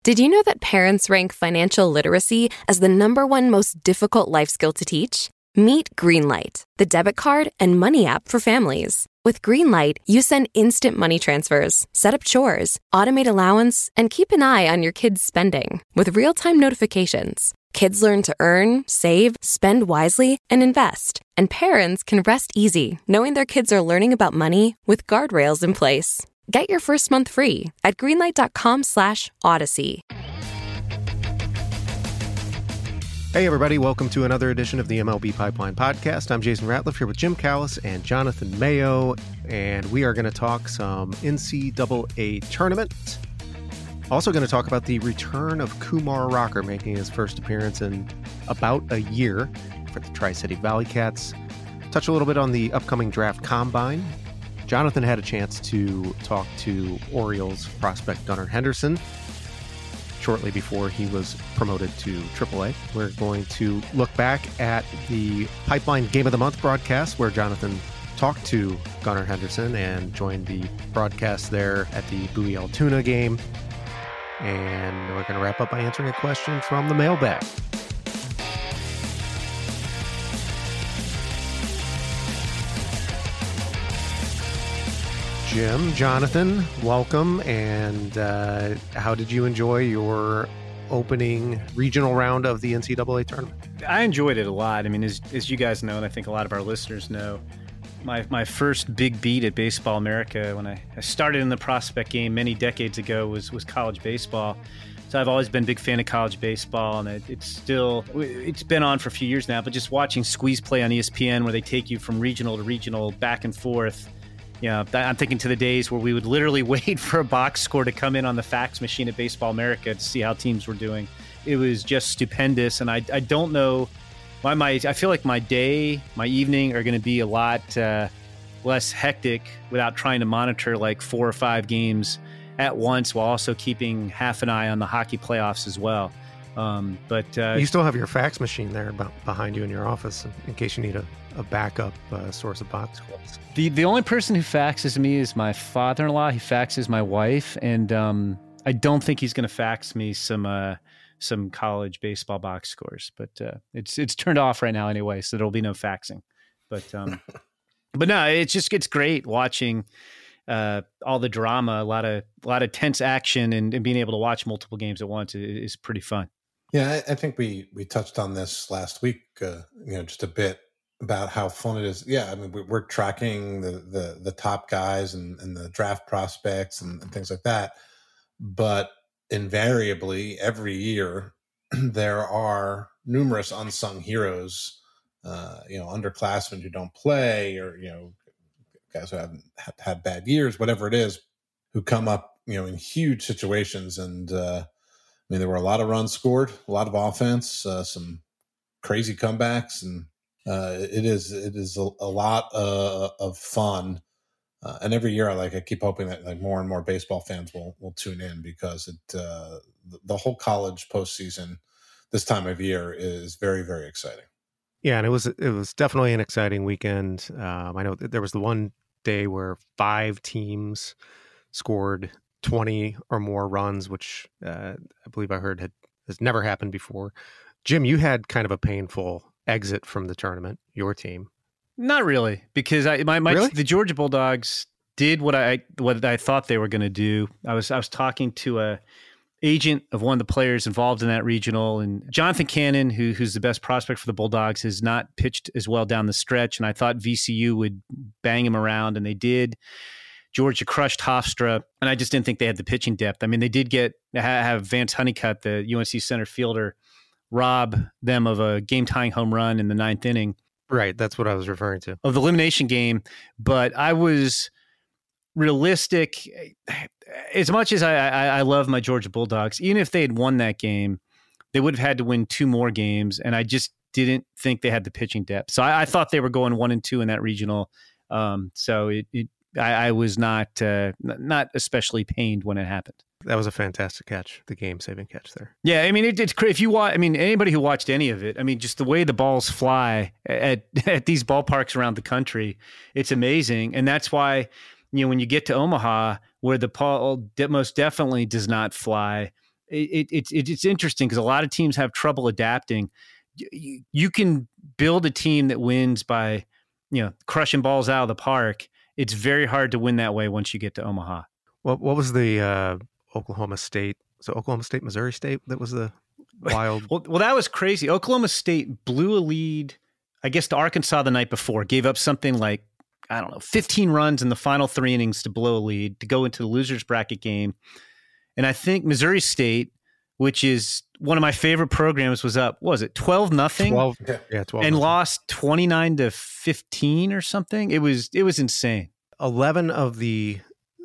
Did you know that parents rank financial literacy as the #1 most difficult life skill to teach? Meet Greenlight, the debit card and money app for families. With Greenlight, you send instant money transfers, set up chores, automate allowance, and keep an eye on your kids' spending with real-time notifications. Kids learn to earn, save, spend wisely, and invest. And parents can rest easy knowing their kids are learning about money with guardrails in place. Get your first month free at greenlight.com/Odyssey. Hey everybody, welcome to another edition of the MLB Pipeline Podcast. I'm Jason Ratliff here with Jim Callis and Jonathan Mayo, and we are going to talk some NCAA tournament. Also going to talk about the return of Kumar Rocker making his first appearance in about a year for the Tri-City Valley Cats. Touch a little bit on the upcoming draft combine. Jonathan had a chance to talk to Orioles prospect Gunnar Henderson shortly before he was promoted to AAA. We're going to look back at the Pipeline Game of the Month broadcast where Jonathan talked to Gunnar Henderson and joined the broadcast there at the Bowie Altoona game. And we're going to wrap up by answering a question from the mailbag. Jim, Jonathan, welcome. And how did you enjoy your opening regional round of the NCAA tournament? I enjoyed it a lot. I mean, as you guys know, and I think a lot of our listeners know, my first big beat at Baseball America when I started in the prospect game many decades ago was college baseball. So I've always been a big fan of college baseball, and it's been on for a few years now, but just watching Squeeze Play on ESPN where they take you from regional to regional back and forth. You know, I'm thinking to the days where we would literally wait for a box score to come in on the fax machine at Baseball America to see how teams were doing. It was just stupendous, and I don't know. I feel like my day, my evening are going to be a lot less hectic without trying to monitor like 4 or 5 games at once while also keeping half an eye on the hockey playoffs as well. But you still have your fax machine there behind you in your office in case you need a backup source of box scores. The only person who faxes me is my father-in-law. He faxes my wife, and I don't think he's going to fax me some college baseball box scores. But it's turned off right now anyway, so there'll be no faxing. But no, it's great watching all the drama, a lot of tense action, and being able to watch multiple games at once is pretty fun. Yeah, I think we touched on this last week, just a bit about how fun it is. Yeah, I mean, we're tracking the top guys and the draft prospects and things like that. But invariably, every year, there are numerous unsung heroes, underclassmen who don't play or, guys who haven't had bad years, whatever it is, who come up, in huge situations. And, there were a lot of runs scored, a lot of offense, some crazy comebacks, and it is a lot of fun. And every year, I keep hoping that like more and more baseball fans will tune in because the whole college postseason this time of year is very, very exciting. Yeah, and it was definitely an exciting weekend. I know there was the one day where 5 teams scored 20 or more runs, which I believe I heard has never happened before. Jim, you had kind of a painful exit from the tournament, your team. Not really, because Really? the Georgia Bulldogs did what I thought they were going to do. I was talking to a agent of one of the players involved in that regional, and Jonathan Cannon, who's the best prospect for the Bulldogs, has not pitched as well down the stretch, and I thought VCU would bang him around, and they did. Georgia crushed Hofstra, and I just didn't think they had the pitching depth. I mean, they did have Vance Honeycutt, the UNC center fielder, rob them of a game-tying home run in the 9th inning. Right, that's what I was referring to. Of the elimination game, but I was realistic. As much as I love my Georgia Bulldogs, even if they had won that game, they would have had to win 2 more games, and I just didn't think they had the pitching depth. So I thought they were going 1-2 in that regional. So I was not especially pained when it happened. That was a fantastic catch, the game-saving catch there. Yeah, I mean, it's if you watch. I mean, anybody who watched any of it, I mean, just the way the balls fly at these ballparks around the country, it's amazing, and that's why when you get to Omaha, where the ball most definitely does not fly, it's interesting because a lot of teams have trouble adapting. You can build a team that wins by, crushing balls out of the park. It's very hard to win that way once you get to Omaha. What was the Oklahoma State? So Oklahoma State, Missouri State, that was the wild. Well, that was crazy. Oklahoma State blew a lead, I guess, to Arkansas the night before, gave up something like, 15 runs in the final 3 innings to blow a lead, to go into the loser's bracket game. And I think Missouri State, which is one of my favorite programs, was up, what was it, 12-0? 12, yeah, 12. And lost 29-15 or something. It was insane. 11 of the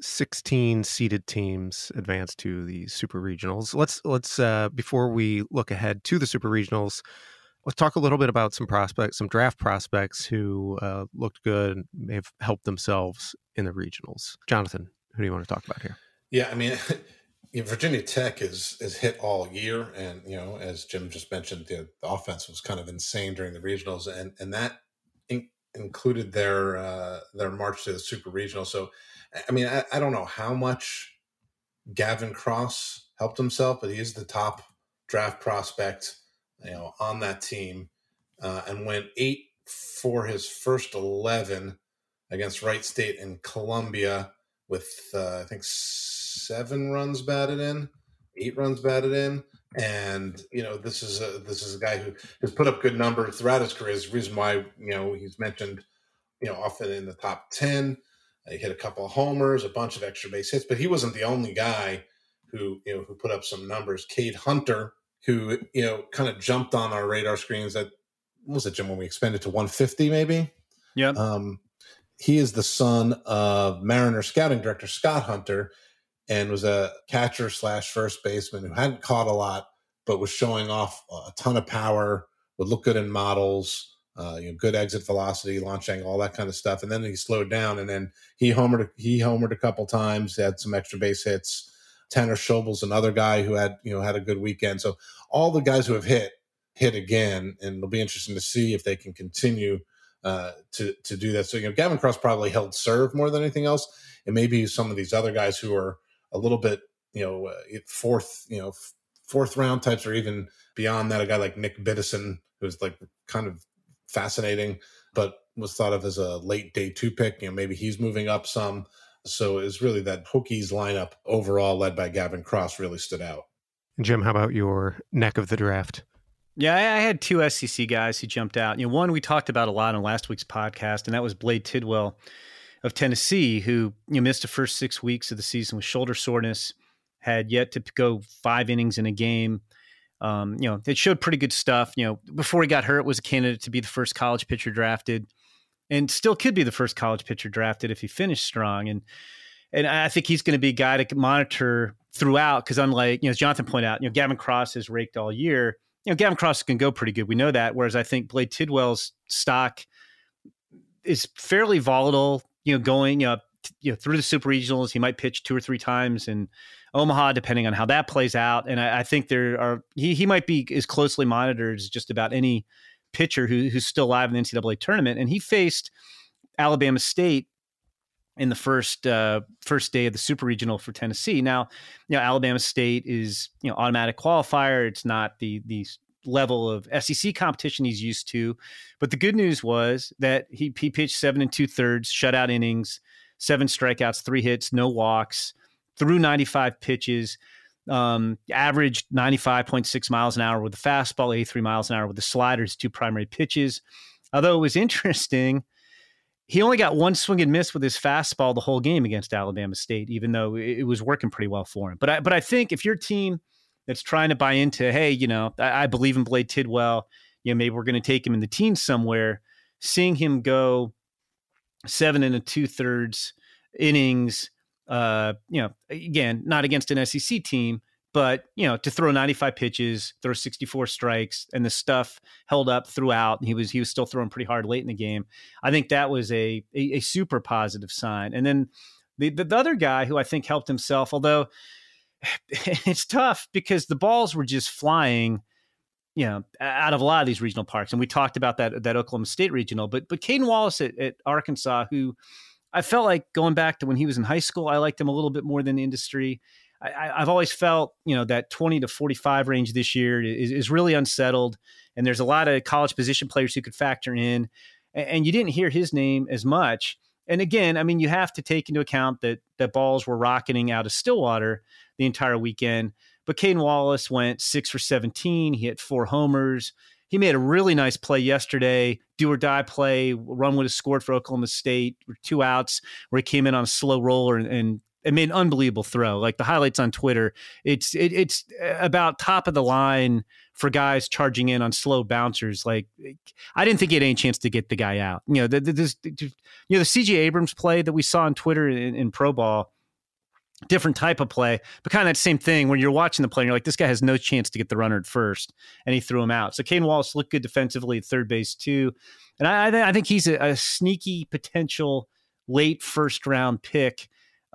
16 seeded teams advanced to the Super Regionals. Let's before we look ahead to the Super Regionals, let's talk a little bit about some draft prospects who looked good and may have helped themselves in the regionals. Jonathan, who do you want to talk about here? Yeah, I mean, Virginia Tech is hit all year, and as Jim just mentioned, the offense was kind of insane during the regionals, and that included their march to the Super Regional. So, I mean, I don't know how much Gavin Cross helped himself, but he is the top draft prospect, on that team, and went 8 for his first 11 against Wright State and Columbia with I think 7 runs batted in, 8 runs batted in. And, this is a guy who has put up good numbers throughout his career. Is the reason why, he's mentioned, often in the top 10. He hit a couple of homers, a bunch of extra base hits, but he wasn't the only guy who put up some numbers. Cade Hunter, who, kind of jumped on our radar screens what was it, Jim, when we expanded to 150 maybe? Yeah. He is the son of Mariner scouting director Scott Hunter, and was a catcher / first baseman who hadn't caught a lot, but was showing off a ton of power, would look good in models, good exit velocity, launch angle, all that kind of stuff. And then he slowed down, and then he homered a couple times, had some extra base hits. Tanner Schobel's another guy who had a good weekend. So all the guys who have hit again, and it'll be interesting to see if they can continue to do that. So, Gavin Cross probably held serve more than anything else. And maybe some of these other guys who are a little bit, fourth round types, or even beyond that, a guy like Nick Biddison, who's like kind of fascinating, but was thought of as a late day 2 pick. Maybe he's moving up some. So it's really that Hokies lineup overall, led by Gavin Cross, really stood out. And Jim, how about your neck of the draft? Yeah, I had 2 SEC guys who jumped out. One we talked about a lot on last week's podcast, and that was Blade Tidwell of Tennessee, who missed the first 6 weeks of the season with shoulder soreness, had yet to go 5 innings in a game. It showed pretty good stuff. Before he got hurt, was a candidate to be the first college pitcher drafted, and still could be the first college pitcher drafted if he finished strong. And I think he's going to be a guy to monitor throughout, because unlike, as Jonathan pointed out, Gavin Cross has raked all year. Gavin Cross can go pretty good. We know that. Whereas I think Blade Tidwell's stock is fairly volatile, going through the Super Regionals. He might pitch 2 or 3 times in Omaha, depending on how that plays out. And I think he might be as closely monitored as just about any pitcher who's still alive in the NCAA tournament. And he faced Alabama State in the first day of the Super Regional for Tennessee. Now, Alabama State is automatic qualifier. It's not the level of SEC competition he's used to, but the good news was that he pitched 7 2/3 shutout innings, 7 strikeouts, 3 hits, no walks, threw 95 pitches, averaged 95.6 miles an hour with the fastball, 83 miles an hour with the sliders, 2 primary pitches. Although it was interesting, he only got 1 swing and miss with his fastball the whole game against Alabama State, even though it was working pretty well for him. But I think if your team that's trying to buy into, hey, I believe in Blade Tidwell, maybe we're going to take him in the teens somewhere, seeing him go 7 2/3 innings, again, not against an SEC team, but, to throw 95 pitches, throw 64 strikes, and the stuff held up throughout. And he was still throwing pretty hard late in the game. I think that was a super positive sign. And then the other guy who I think helped himself, although it's tough because the balls were just flying, out of a lot of these regional parks. And we talked about that Oklahoma State regional, but Caden Wallace at Arkansas, who I felt like going back to when he was in high school, I liked him a little bit more than the industry. I've always felt, that 20 to 45 range this year is really unsettled. And there's a lot of college position players who could factor in. And you didn't hear his name as much. And again, I mean, you have to take into account that balls were rocketing out of Stillwater the entire weekend. But Caden Wallace went 6 for 17. He hit 4 homers. He made a really nice play yesterday, do or die play. Run would have scored for Oklahoma State, 2 outs, where he came in on a slow roller and it made an unbelievable throw. Like the highlights on Twitter, it's about top of the line for guys charging in on slow bouncers. Like, I didn't think he had any chance to get the guy out. The C.J. Abrams play that we saw on Twitter in pro ball, different type of play, but kind of that same thing when you're watching the play and you're like, this guy has no chance to get the runner at first, and he threw him out. So Caden Wallace looked good defensively at third base too. And I think he's a sneaky potential late first round pick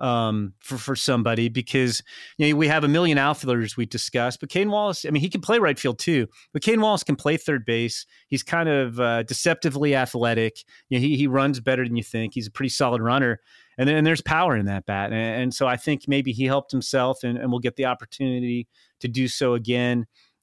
for somebody, because we have a million outfielders we discussed, but Caden Wallace, I mean, he can play right field too, but Caden Wallace can play third base. He's kind of deceptively athletic. He runs better than you think. He's a pretty solid runner, and there's power in that bat, and so I think maybe he helped himself, and will get the opportunity to do so again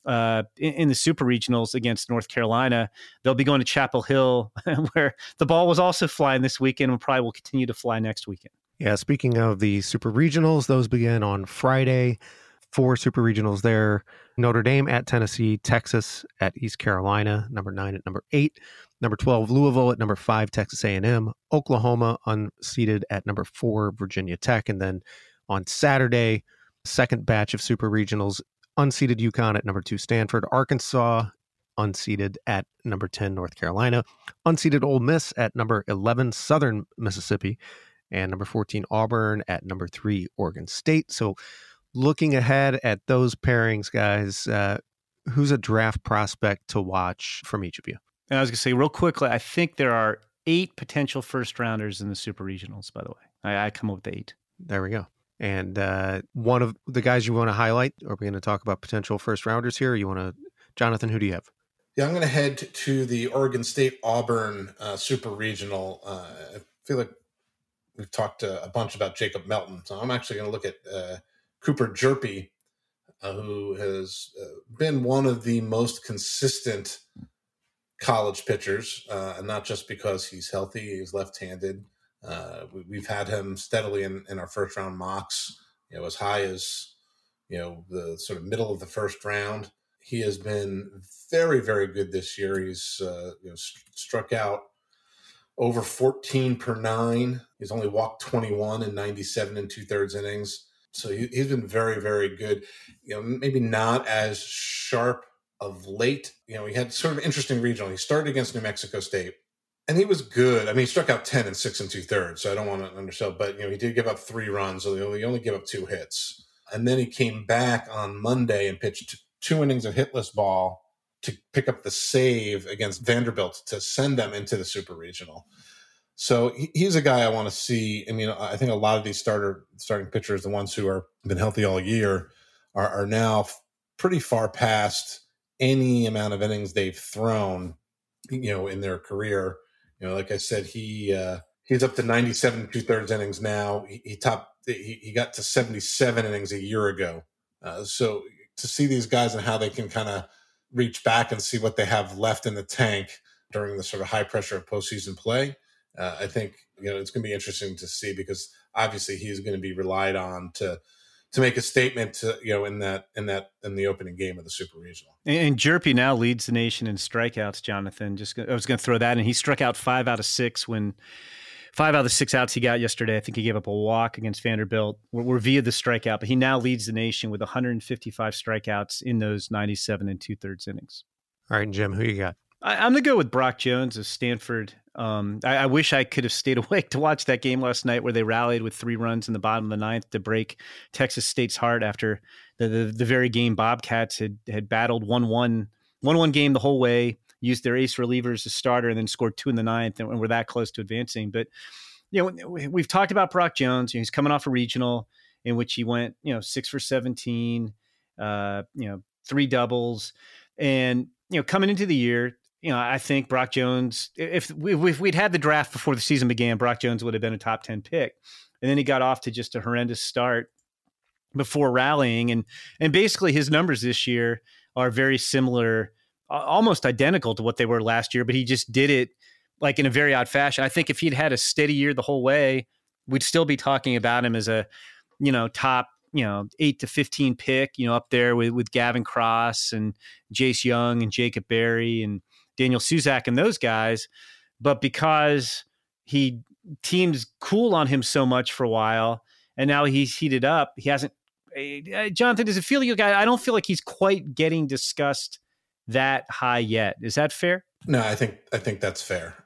in the super regionals against North Carolina. They'll be going to Chapel Hill, where the ball was also flying this weekend and probably will continue to fly next weekend. Yeah, speaking of the super regionals, those begin on Friday. 4 super regionals there. Notre Dame at Tennessee, Texas at East Carolina, number 9 at number 8, number 12, Louisville at number 5, Texas A&M, Oklahoma unseeded at number 4, Virginia Tech. And then on Saturday, second batch of super regionals, unseeded UConn at number 2, Stanford, Arkansas unseeded at number 10, North Carolina, unseeded Ole Miss at number 11, Southern Mississippi, and number 14, Auburn at number 3, Oregon State. So looking ahead at those pairings, guys, who's a draft prospect to watch from each of you? And I was going to say real quickly, I think there are 8 potential first rounders in the super regionals, by the way. I come up with 8. There we go. And one of the guys you want to highlight, are we going to talk about potential first rounders here? Or you want to, Jonathan, who do you have? Yeah, I'm going to head to the Oregon State Auburn super regional. I feel like we've talked a bunch about Jacob Melton, so I'm actually going to look at Cooper Jerpy, who has been one of the most consistent college pitchers, and not just because he's healthy, he's left-handed. We've had him steadily in our first-round mocks, as high as, the sort of middle of the first round. He has been very, very good this year. He's struck out over 14 per 9. He's only walked 21 in 97 and 2/3 innings. So he's been very, very good. Maybe not as sharp of late. He had sort of interesting regional. He started against New Mexico State, and he was good. I mean, he struck out 10 in 6 2/3, so I don't want to undersell. But he did give up 3 runs, so he only gave up 2 hits. And then he came back on Monday and pitched 2 innings of hitless ball to pick up the save against Vanderbilt to send them into the super regional. So he's a guy I want to see. I mean, I think a lot of these starting pitchers, the ones who are been healthy all year, are now pretty far past any amount of innings they've thrown, in their career. Like I said, he's up to 97 2/3 innings now. He got to 77 innings a year ago. So to see these guys and how they can kind of reach back and see what they have left in the tank during the sort of high pressure of postseason play, I think it's going to be interesting to see, because obviously he's going to be relied on to make a statement in the opening game of the super regional. And Jerpy now leads the nation in strikeouts, Jonathan. I was going to throw that in. He struck out 5 out of 6 when 5 out of the 6 outs he got yesterday. I think he gave up a walk against Vanderbilt. We're via the strikeout, but he now leads the nation with 155 strikeouts in those 97 and 2/3 innings. All right, Jim, who you got? I'm going to go with Brock Jones of Stanford. I wish I could have stayed awake to watch that game last night where they rallied with 3 runs in the bottom of the 9th to break Texas State's heart after the very game Bobcats had battled 1-1 game the whole way, used their ace reliever as a starter, and then scored 2 in the 9th, and were that close to advancing. But, we've talked about Brock Jones. He's coming off a regional in which he went, 6 for 17, 3 doubles. And, coming into the year, I think Brock Jones, if we'd had the draft before the season began, Brock Jones would have been a top 10 pick. And then he got off to just a horrendous start. before rallying. And basically his numbers this year are very similar, almost identical to what they were last year, but he just did it like in a very odd fashion. I think if he'd had a steady year the whole way, we'd still be talking about him as a, top, 8 to 15 pick, up there with Gavin Cross and Jace Young and Jacob Berry and Daniel Suzak and those guys. But because teams cool on him so much for a while, and now he's heated up, he hasn't. Jonathan, does it feel like I don't feel like he's quite getting discussed that high yet? Is that fair? No, I think that's fair.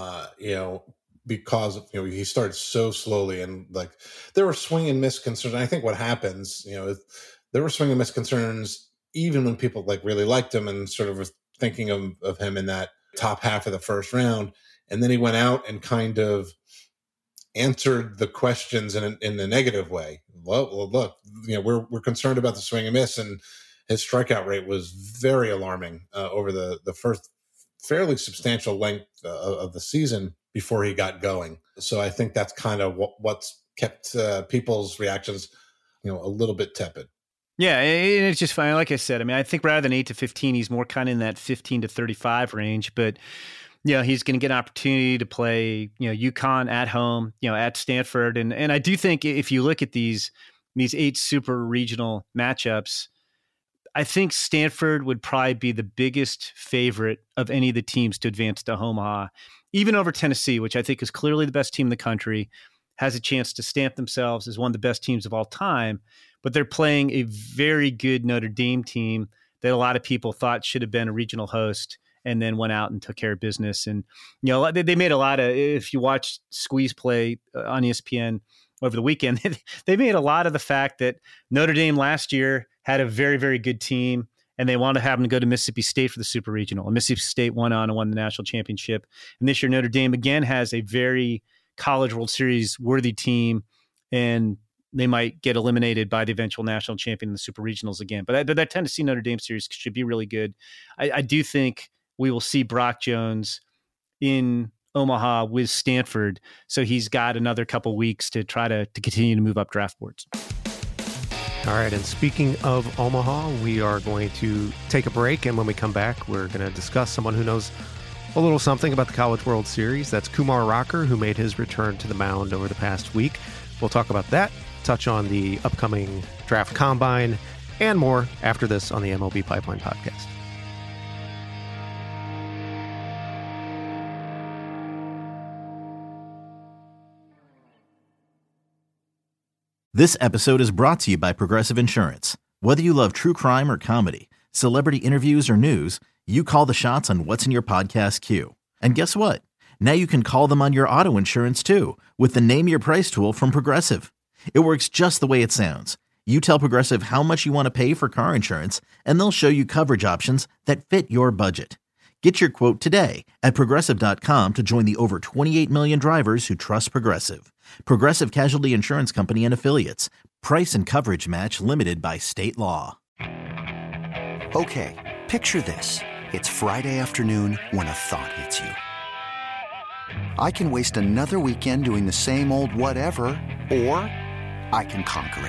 Because he started so slowly, and like there were swing and miss concerns. I think what happens, there were swing and miss concerns even when people like really liked him and sort of were thinking of him in that top half of the first round, and then he went out and kind of answered the questions in a negative way. Well, look, we're concerned about the swing and miss, and his strikeout rate was very alarming over the first fairly substantial length of the season before he got going. So I think that's kind of what's kept people's reactions, a little bit tepid. Yeah, it's just fine. Like I said, I mean, I think rather than 8 to 15, he's more kind of in that 15 to 35 range. But he's going to get an opportunity to play, UConn at home, at Stanford. And I do think if you look at these 8 super regional matchups, I think Stanford would probably be the biggest favorite of any of the teams to advance to Omaha, even over Tennessee, which I think is clearly the best team in the country, has a chance to stamp themselves as one of the best teams of all time. But they're playing a very good Notre Dame team that a lot of people thought should have been a regional host, and then went out and took care of business. And, they made a lot of, if you watch Squeeze play on ESPN over the weekend, they made a lot of the fact that Notre Dame last year had a very, very good team, and they wanted to have them to go to Mississippi State for the Super Regional. And Mississippi State went on and won the national championship. And this year, Notre Dame again has a very College World Series worthy team, and they might get eliminated by the eventual national champion in the Super Regionals again. But that Tennessee Notre Dame series should be really good. I do think we will see Brock Jones in Omaha with Stanford, so he's got another couple weeks to try to continue to move up draft boards. All right, and speaking of Omaha, we are going to take a break, and when we come back, we're going to discuss someone who knows a little something about the College World Series. That's Kumar Rocker, who made his return to the mound over the past week. We'll talk about that, touch on the upcoming draft combine, and more after this on the MLB Pipeline Podcast. This episode is brought to you by Progressive Insurance. Whether you love true crime or comedy, celebrity interviews or news, you call the shots on what's in your podcast queue. And guess what? Now you can call them on your auto insurance too, with the Name Your Price tool from Progressive. It works just the way it sounds. You tell Progressive how much you want to pay for car insurance, and they'll show you coverage options that fit your budget. Get your quote today at Progressive.com to join the over 28 million drivers who trust Progressive. Progressive Casualty Insurance Company and Affiliates. Price and coverage match limited by state law. Okay, picture this. It's Friday afternoon when a thought hits you. I can waste another weekend doing the same old whatever, or I can conquer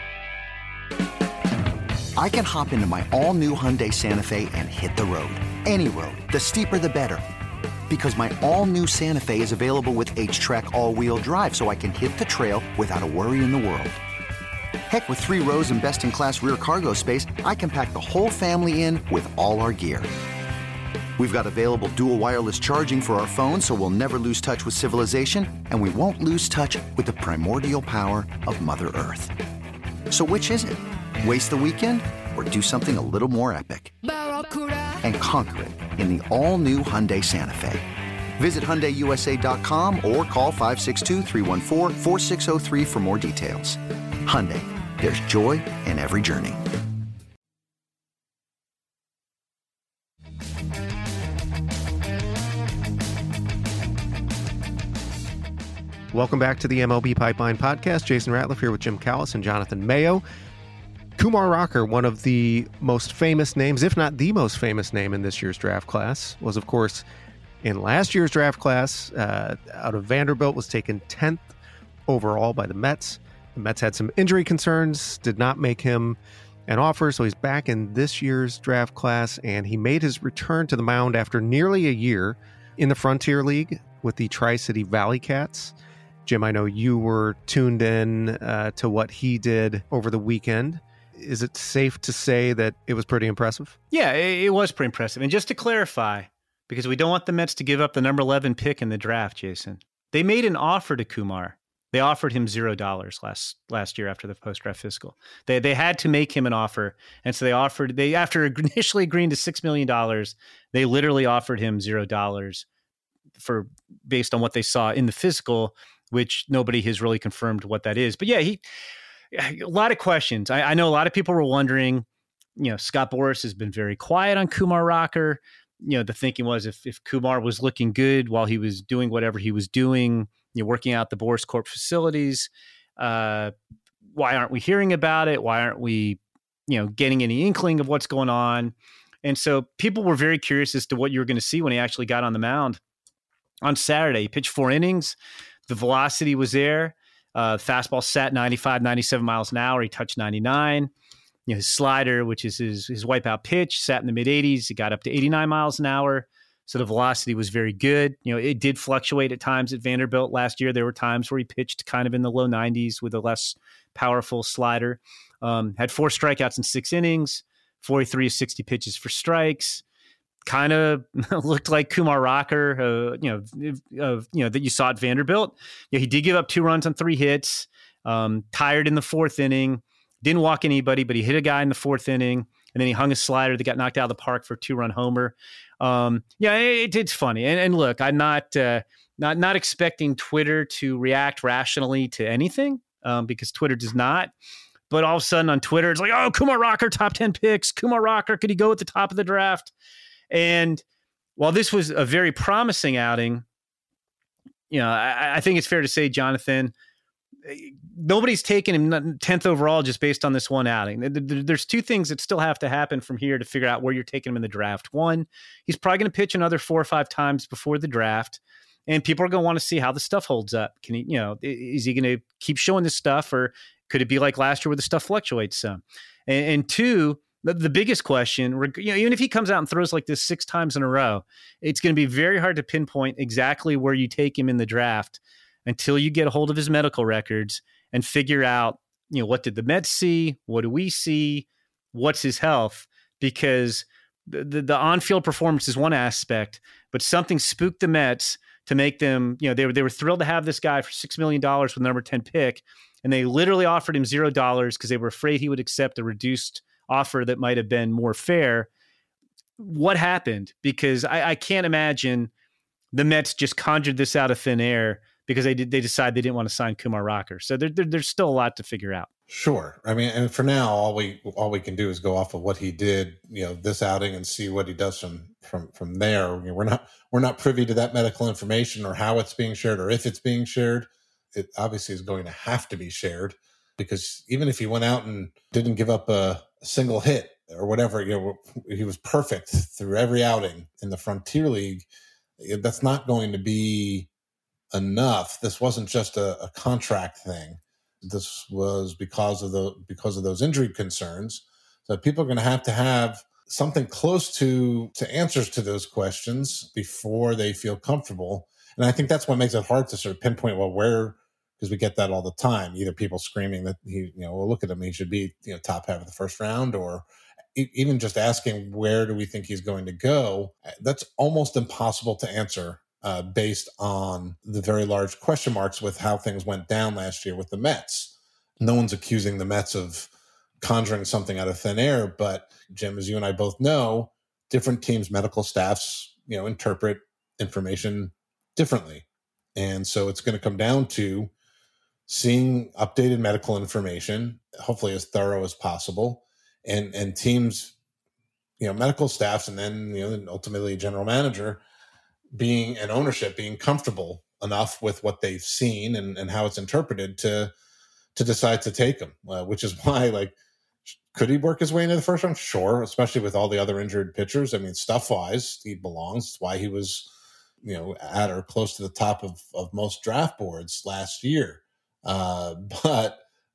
it. I can hop into my all-new Hyundai Santa Fe and hit the road. Any road. The steeper, the better. Because my all-new Santa Fe is available with H-Track all-wheel drive, so I can hit the trail without a worry in the world. Heck, with 3 rows and best-in-class rear cargo space, I can pack the whole family in with all our gear. We've got available dual wireless charging for our phones, so we'll never lose touch with civilization, and we won't lose touch with the primordial power of Mother Earth. So which is it? Waste the weekend or do something a little more epic? And conquer it in the all-new Hyundai Santa Fe. Visit HyundaiUSA.com or call 562-314-4603 for more details. Hyundai, there's joy in every journey. Welcome back to the MLB Pipeline Podcast. Jason Ratliff here with Jim Callis and Jonathan Mayo. Kumar Rocker, one of the most famous names, if not the most famous name in this year's draft class, was, of course, in last year's draft class, out of Vanderbilt, was taken 10th overall by the Mets. The Mets had some injury concerns, did not make him an offer, so he's back in this year's draft class, and he made his return to the mound after nearly a year in the Frontier League with the Tri-City Valley Cats. Jim, I know you were tuned in to what he did over the weekend. Is it safe to say that it was pretty impressive? Yeah, it was pretty impressive. And just to clarify, because we don't want the Mets to give up the number 11 pick in the draft, Jason, they made an offer to Kumar. They offered him $0 last year after the post-draft fiscal. They had to make him an offer, and so after initially agreeing to $6 million, they literally offered him $0 based on what they saw in the fiscal, which nobody has really confirmed what that is. But yeah, a lot of questions. I know a lot of people were wondering. Scott Boras has been very quiet on Kumar Rocker. The thinking was if Kumar was looking good while he was doing whatever he was doing, working out the Boras Corp facilities, why aren't we hearing about it? Why aren't we, getting any inkling of what's going on? And so people were very curious as to what you were going to see when he actually got on the mound on Saturday. He pitched 4 innings. The velocity was there. Fastball sat 95, 97 miles an hour. He touched 99. His slider, which is his wipeout pitch, sat in the mid-80s. It got up to 89 miles an hour. So the velocity was very good. It did fluctuate at times at Vanderbilt last year. There were times where he pitched kind of in the low 90s with a less powerful slider. Had 4 strikeouts in 6 innings, 43 of 60 pitches for strikes. Kind of looked like Kumar Rocker, that you saw at Vanderbilt. He did give up 2 runs on 3 hits. Tired in the 4th inning. Didn't walk anybody, but he hit a guy in the 4th inning, and then he hung a slider that got knocked out of the park for a 2-run homer. It's funny. And look, I'm not expecting Twitter to react rationally to anything because Twitter does not. But all of a sudden on Twitter, it's like, oh, Kumar Rocker, top 10 picks. Kumar Rocker, could he go at the top of the draft? And while this was a very promising outing, I think it's fair to say, Jonathan, nobody's taken him 10th overall just based on this one outing. There's 2 things that still have to happen from here to figure out where you're taking him in the draft. One, he's probably going to pitch another 4 or 5 times before the draft, and people are going to want to see how the stuff holds up. Can he, is he going to keep showing this stuff, or could it be like last year where the stuff fluctuates some? And 2, the biggest question, even if he comes out and throws like this 6 times in a row, it's going to be very hard to pinpoint exactly where you take him in the draft until you get a hold of his medical records and figure out, what did the Mets see? What do we see? What's his health? Because the on-field performance is one aspect, but something spooked the Mets to make them, they were thrilled to have this guy for $6 million with the number 10 pick. And they literally offered him $0 because they were afraid he would accept a reduced offer that might have been more fair. What happened? Because I can't imagine the Mets just conjured this out of thin air because they decided they didn't want to sign Kumar Rocker. So there's still a lot to figure out. Sure. I mean, and for now, all we can do is go off of what he did, this outing and see what he does from there. We're not privy to that medical information or how it's being shared or if it's being shared. It obviously is going to have to be shared because even if he went out and didn't give up a single hit or whatever, he was perfect through every outing in the Frontier League. That's not going to be enough. This wasn't just a contract thing. This was because of those injury concerns. So people are going to have something close to answers to those questions before they feel comfortable. And I think that's what makes it hard to sort of pinpoint, where, because we get that all the time, either people screaming that look at him, he should be, top half of the first round, or even just asking, where do we think he's going to go? That's almost impossible to answer based on the very large question marks with how things went down last year with the Mets. No one's accusing the Mets of conjuring something out of thin air, but Jim, as you and I both know, different teams' medical staffs, interpret information differently. And so it's going to come down to seeing updated medical information, hopefully as thorough as possible, and teams, medical staffs, and then, ultimately general manager being an ownership, being comfortable enough with what they've seen and how it's interpreted to decide to take him, which is why, could he work his way into the first round? Sure, especially with all the other injured pitchers. I mean, stuff-wise, he belongs. It's why he was, at or close to the top of most draft boards last year. But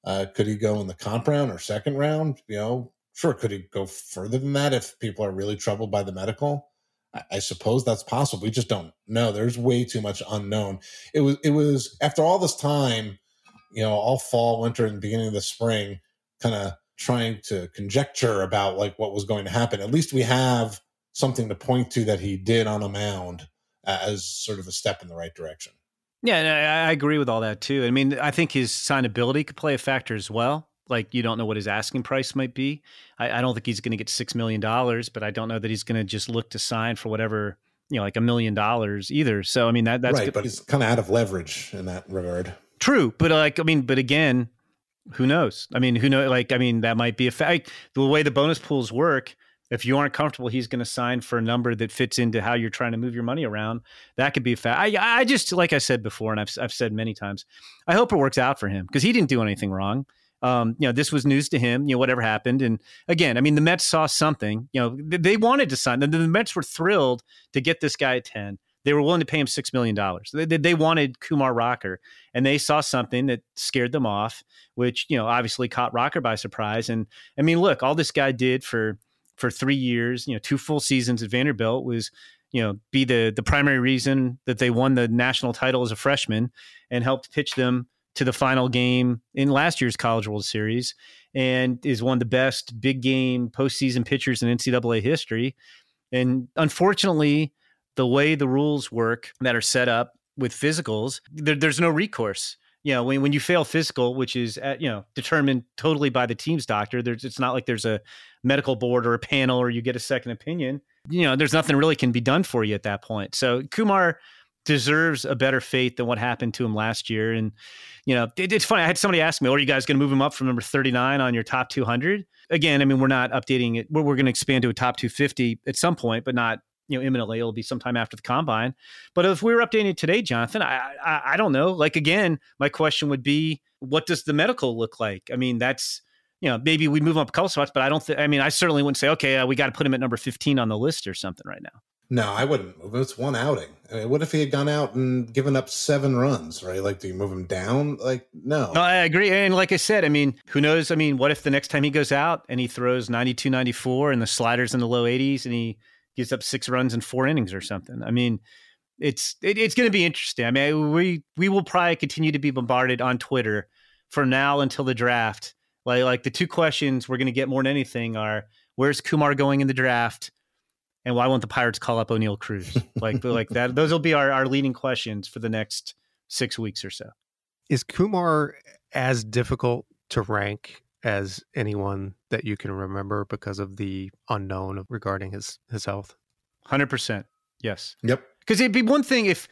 Could he go in the comp round or second round? Sure. Could he go further than that if people are really troubled by the medical? I suppose that's possible. We just don't know. There's way too much unknown. It was after all this time, all fall, winter, and beginning of the spring, kind of trying to conjecture about like what was going to happen. At least we have something to point to that he did on a mound as sort of a step in the right direction. Yeah, I agree with all that too. I mean, I think his signability could play a factor as well. Like, you don't know what his asking price might be. I don't think he's going to get $6 million, but I don't know that he's going to just look to sign for whatever, like $1 million either. So, I mean, that's right. But he's kind of out of leverage in that regard. True. But but again, who knows? I mean, that might be a fact. The way the bonus pools work, if you aren't comfortable, he's going to sign for a number that fits into how you're trying to move your money around. That could be a fact. I just, like I said before, and I've said many times, I hope it works out for him because he didn't do anything wrong. This was news to him, whatever happened. And again, I mean, the Mets saw something, they wanted to sign. The Mets were thrilled to get this guy at 10. They were willing to pay him $6 million. They wanted Kumar Rocker, and they saw something that scared them off, which, obviously caught Rocker by surprise. And I mean, look, all this guy did for 3 years, 2 full seasons at Vanderbilt was, be the primary reason that they won the national title as a freshman and helped pitch them to the final game in last year's College World Series, and is one of the best big game postseason pitchers in NCAA history. And unfortunately, the way the rules work that are set up with physicals, there's no recourse. When you fail physical, which is determined totally by the team's doctor, it's not like there's a medical board or a panel or you get a second opinion. There's nothing really can be done for you at that point. So Kumar deserves a better fate than what happened to him last year. And, it's funny. I had somebody ask me, are you guys going to move him up from number 39 on your top 200? Again, I mean, we're not updating it. We're going to expand to a top 250 at some point, but not, imminently. It'll be sometime after the combine. But if we were updating it today, Jonathan, I don't know. Like, again, my question would be, what does the medical look like? I mean, that's, maybe we move him up a couple spots, but I certainly wouldn't say, okay, we got to put him at number 15 on the list or something right now. No, I wouldn't move him. It's one outing. I mean, what if he had gone out and given up 7 runs, right? Like, do you move him down? Like, no. No, I agree. And like I said, I mean, who knows? I mean, what if the next time he goes out and he throws 92, 94 and the sliders in the low 80s and he gives up 6 runs in 4 innings or something? I mean, it's going to be interesting. I mean, we will probably continue to be bombarded on Twitter from now until the draft. Like the 2 questions we're going to get more than anything are, where's Kumar going in the draft? And why won't the Pirates call up O'Neal Cruz? Like that. Those will be our leading questions for the next 6 weeks or so. Is Kumar as difficult to rank as anyone that you can remember because of the unknown regarding his health? 100%. Yes. Yep. Because it'd be one thing if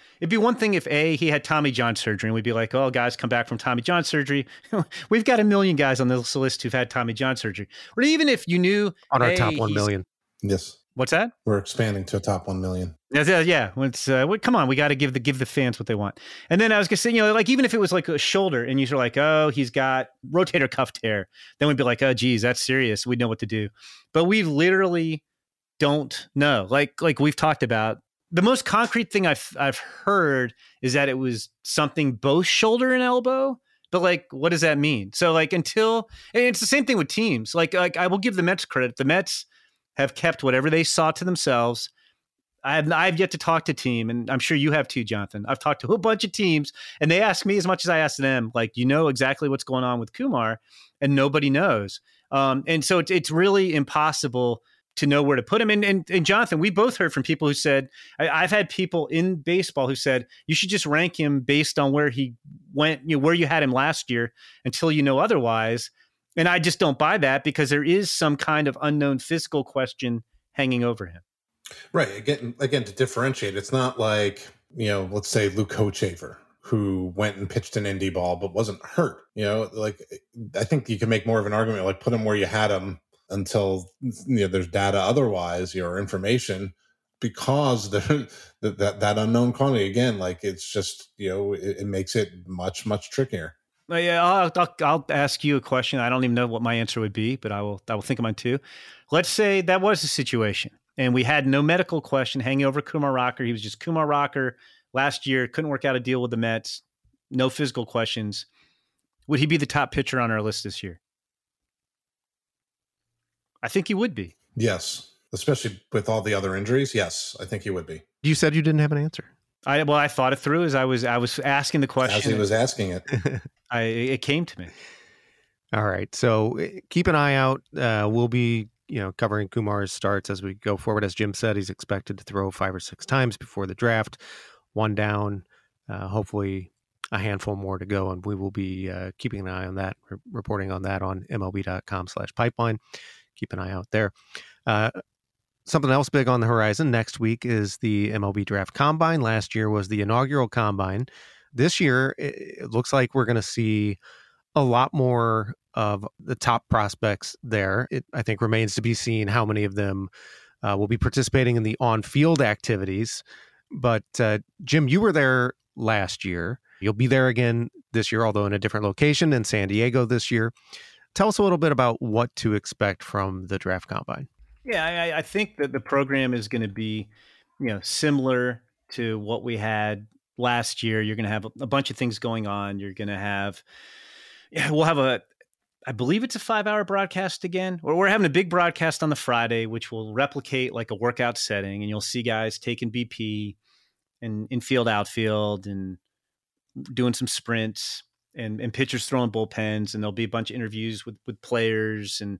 he had Tommy John surgery, and we'd be like, oh, guys come back from Tommy John surgery. We've got 1 million guys on this list who've had Tommy John surgery. Or even if you knew on our top 1 million. Yes. What's that? We're expanding to a top 1 million. Yeah. Come on, we got to give the fans what they want. And then I was going to say, like, even if it was like a shoulder and you're like, oh, he's got rotator cuff tear, then we'd be like, oh, geez, that's serious. We'd know what to do. But we literally don't know. Like we've talked about, the most concrete thing I've heard is that it was something both shoulder and elbow. But like, what does that mean? So like, and it's the same thing with teams. Like I will give the Mets credit. The Mets have kept whatever they saw to themselves. I've yet to talk to team, and I'm sure you have too, Jonathan. I've talked to a bunch of teams, and they ask me as much as I ask them, like, exactly what's going on with Kumar, and nobody knows. And so it's really impossible to know where to put him. And Jonathan, we both heard from people who said, I've had people in baseball who said, you should just rank him based on where he went, where you had him last year until you know otherwise. And I just don't buy that because there is some kind of unknown physical question hanging over him. Right. Again, to differentiate, it's not like, let's say Luke Hochevar, who went and pitched an indie ball but wasn't hurt. Like, I think you can make more of an argument, like put him where you had him until there's data otherwise, or information, because that unknown quantity, again, like, it's just, it makes it much, much trickier. Yeah, I'll ask you a question. I don't even know what my answer would be, but I will think of mine too. Let's say that was the situation, and we had no medical question hanging over Kumar Rocker. He was just Kumar Rocker last year, couldn't work out a deal with the Mets, no physical questions. Would he be the top pitcher on our list this year? I think he would be. Yes, especially with all the other injuries. Yes, I think he would be. You said you didn't have an answer. I thought it through as I was asking the question. As he was asking it. It came to me. All right. So keep an eye out. We'll be, covering Kumar's starts as we go forward. As Jim said, he's expected to throw 5 or 6 times before the draft. 1 down, hopefully a handful more to go. And we will be keeping an eye on that, reporting on that on MLB.com/pipeline. Keep an eye out there. Something else big on the horizon next week is the MLB Draft Combine. Last year was the inaugural Combine. This year, it looks like we're going to see a lot more of the top prospects there. It, I think, remains to be seen how many of them will be participating in the on-field activities. But Jim, you were there last year. You'll be there again this year, although in a different location in San Diego this year. Tell us a little bit about what to expect from the Draft Combine. Yeah, I think that the program is going to be, similar to what we had last year. You're going to have a bunch of things going on. You're going to have, we'll have I believe it's a 5-hour broadcast again, or we're having a big broadcast on the Friday, which will replicate like a workout setting, and you'll see guys taking BP and infield, outfield, and doing some sprints, and pitchers throwing bullpens, and there'll be a bunch of interviews with players and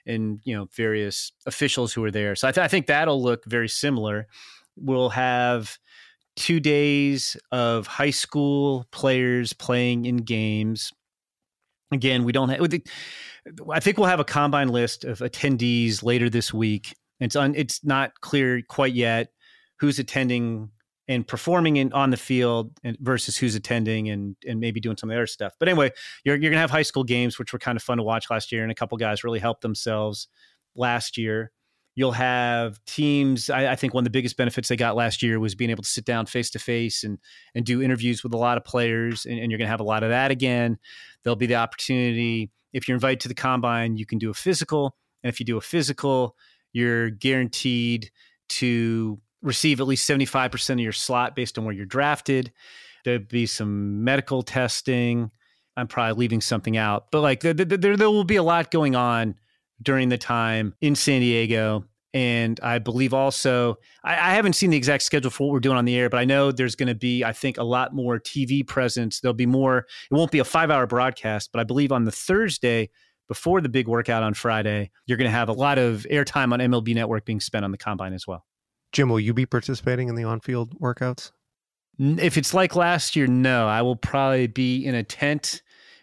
various officials who are there. So I think that'll look very similar. We'll have 2 days of high school players playing in games. Again, we don't have, I think we'll have a combine list of attendees later this week. It's not clear quite yet who's attending and performing on the field versus who's attending and maybe doing some of the other stuff. But anyway, you're going to have high school games, which were kind of fun to watch last year. And a couple guys really helped themselves last year. You'll have teams. I think one of the biggest benefits they got last year was being able to sit down face-to-face and do interviews with a lot of players. And you're going to have a lot of that again. There'll be the opportunity, if you're invited to the combine, you can do a physical. And if you do a physical, you're guaranteed to receive at least 75% of your slot based on where you're drafted. There'll be some medical testing. I'm probably leaving something out, but there will be a lot going on during the time in San Diego. And I believe also, I haven't seen the exact schedule for what we're doing on the air, but I know there's going to be, I think, a lot more TV presence. There'll be more, it won't be a 5-hour broadcast, but I believe on the Thursday before the big workout on Friday, you're going to have a lot of airtime on MLB Network being spent on the combine as well. Jim, will you be participating in the on-field workouts? If it's like last year, no. I will probably be in a tent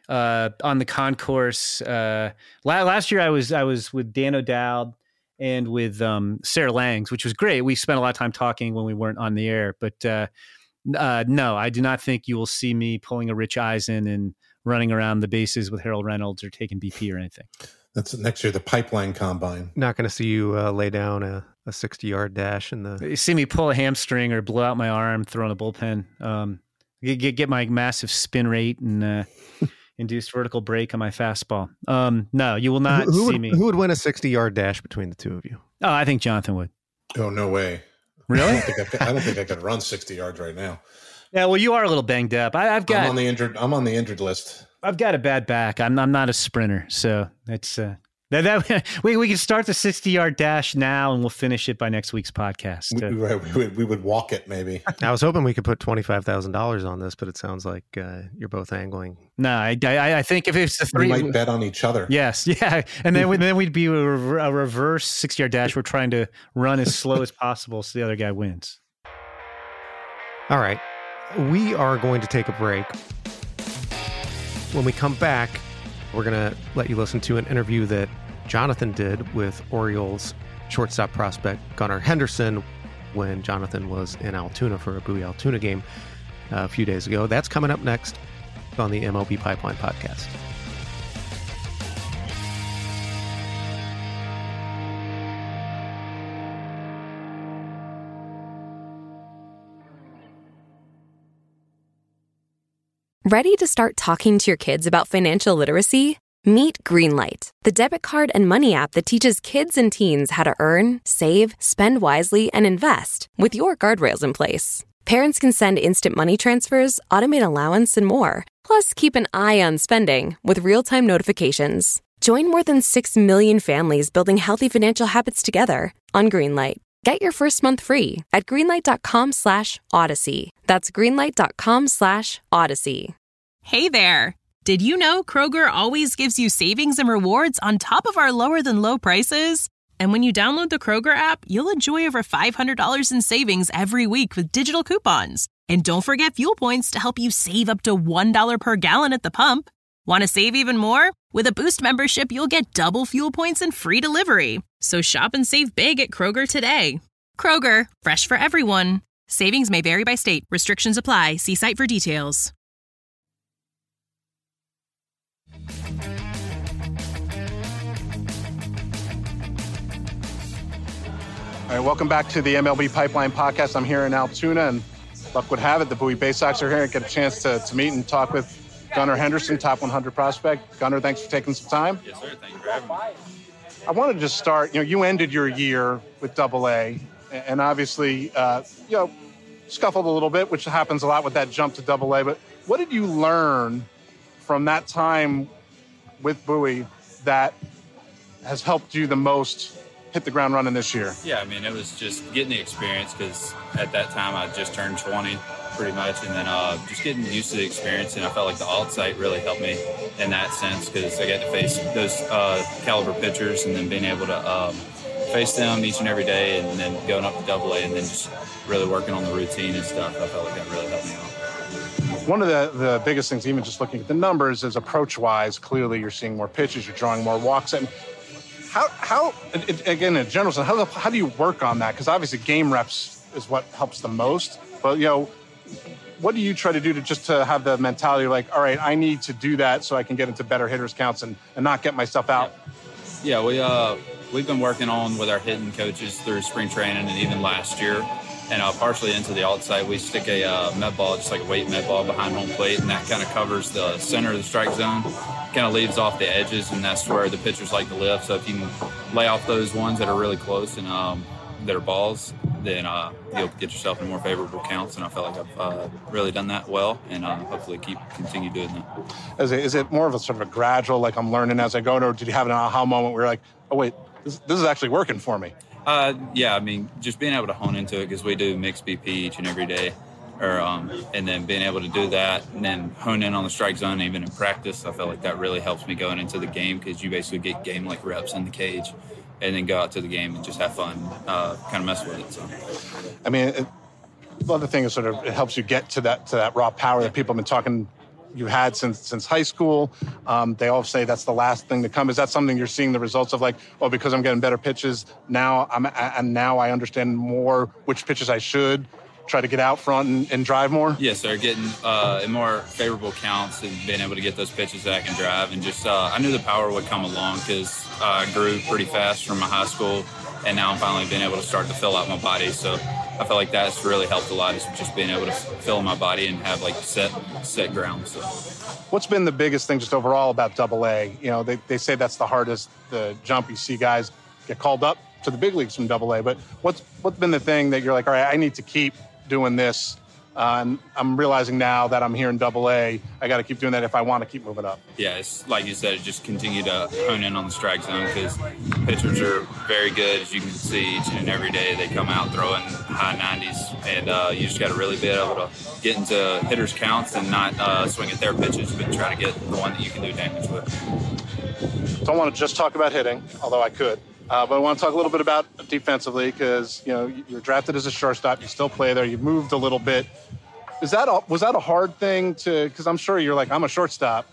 on the concourse. Last year, I was with Dan O'Dowd and with Sarah Langs, which was great. We spent a lot of time talking when we weren't on the air. But no, I do not think you will see me pulling a Rich Eisen and running around the bases with Harold Reynolds or taking BP or anything. That's next year, the Pipeline Combine. Not going to see you lay down a 60-yard dash in the. You see me pull a hamstring or blow out my arm throwing a bullpen. Get my massive spin rate and induced vertical break on my fastball. No, you will not see me. Who would win a 60-yard dash between the two of you? Oh, I think Jonathan would. Oh, no way. Really? I don't think I could run 60 yards right now. Yeah, well, you are a little banged up. I'm on the injured list. I've got a bad back. I'm not a sprinter, so it's we can start the 60-yard dash now, and we'll finish it by next week's podcast. We would walk it maybe. I was hoping we could put $25,000 on this, but it sounds like you're both angling. No, I think if it's the three, we might bet on each other. Yes, yeah, and then we'd be a reverse 60-yard dash. We're trying to run as slow as possible so the other guy wins. All right, we are going to take a break. When we come back, we're going to let you listen to an interview that Jonathan did with Orioles shortstop prospect Gunnar Henderson when Jonathan was in Altoona for a Bowie Altoona game a few days ago. That's coming up next on the MLB Pipeline podcast. Ready to start talking to your kids about financial literacy? Meet Greenlight, the debit card and money app that teaches kids and teens how to earn, save, spend wisely, and invest with your guardrails in place. Parents can send instant money transfers, automate allowance, and more. Plus, keep an eye on spending with real-time notifications. Join more than 6 million families building healthy financial habits together on Greenlight. Get your first month free at greenlight.com/Odyssey. That's greenlight.com/Odyssey. Hey there! Did you know Kroger always gives you savings and rewards on top of our lower-than-low prices? And when you download the Kroger app, you'll enjoy over $500 in savings every week with digital coupons. And don't forget fuel points to help you save up to $1 per gallon at the pump. Want to save even more? With a Boost membership, you'll get double fuel points and free delivery. So shop and save big at Kroger today. Kroger, fresh for everyone. Savings may vary by state. Restrictions apply. See site for details. All right, welcome back to the MLB Pipeline Podcast. I'm here in Altoona, and luck would have it, the Bowie Bay Sox are here and get a chance to meet and talk with Gunnar Henderson, top 100 prospect. Gunnar, thanks for taking some time. Yes, sir. Thank you for having me. I wanted to just start, you ended your year with AA, and obviously, scuffled a little bit, which happens a lot with that jump to AA. But what did you learn from that time with Bowie that has helped you the most hit the ground running this year? Yeah, I mean, it was just getting the experience because at that time I just turned 20 pretty much, and then just getting used to the experience, and I felt like the alt site really helped me in that sense because I got to face those caliber pitchers and then being able to face them each and every day, and then going up to AA and then just really working on the routine and stuff. I felt like that really helped me out. One of the biggest things, even just looking at the numbers, is approach-wise, clearly you're seeing more pitches, you're drawing more walks. And how again, in general, how do you work on that? Because obviously game reps is what helps the most. But, what do you try to do to have the mentality like, all right, I need to do that so I can get into better hitters counts and not get myself out? Yeah, we've been working on with our hitting coaches through spring training and even last year. And partially into the alt side, we stick a med ball, just like a weight med ball behind home plate, and that kind of covers the center of the strike zone, kind of leaves off the edges, and that's where the pitchers like to lift. So if you can lay off those ones that are really close and that are balls, then you'll get yourself in more favorable counts. And I felt like I've really done that well, and hopefully continue doing that. Is it more of a sort of a gradual, like I'm learning as I go, or did you have an aha moment where you're like, oh wait, this is actually working for me? Yeah, I mean, just being able to hone into it because we do mixed BP each and every day, and then being able to do that and then hone in on the strike zone even in practice. I feel like that really helps me going into the game because you basically get game-like reps in the cage and then go out to the game and just have fun, kind of mess with it. So, I mean, the other thing is sort of it helps you get to that raw power that people have been talking you had since high school. They all say that's the last thing to come. Is that something you're seeing the results of, like, oh, because I'm getting better pitches now, now I understand more which pitches I should try to get out front and drive more? Yes, they're getting in more favorable counts and being able to get those pitches that I can drive. And just I knew the power would come along because I grew pretty fast from my high school, and now I'm finally being able to start to fill out my body. So I feel like that's really helped a lot, is just being able to fill my body and have like set ground. So, what's been the biggest thing just overall about AA? They say that's the hardest, the jump. You see guys get called up to the big leagues from AA, but what's been the thing that you're like, all right, I need to keep doing this? And I'm realizing now that I'm here in AA, I got to keep doing that if I want to keep moving up. Yeah, it's like you said, just continue to hone in on the strike zone because pitchers are very good, as you can see each and every day. They come out throwing high 90s, and you just got to really be able to get into hitters' counts and not swing at their pitches, but try to get the one that you can do damage with. Don't want to just talk about hitting, although I could. But I want to talk a little bit about defensively because, you're drafted as a shortstop. You still play there. You've moved a little bit. Was that a hard thing because I'm sure you're like, I'm a shortstop.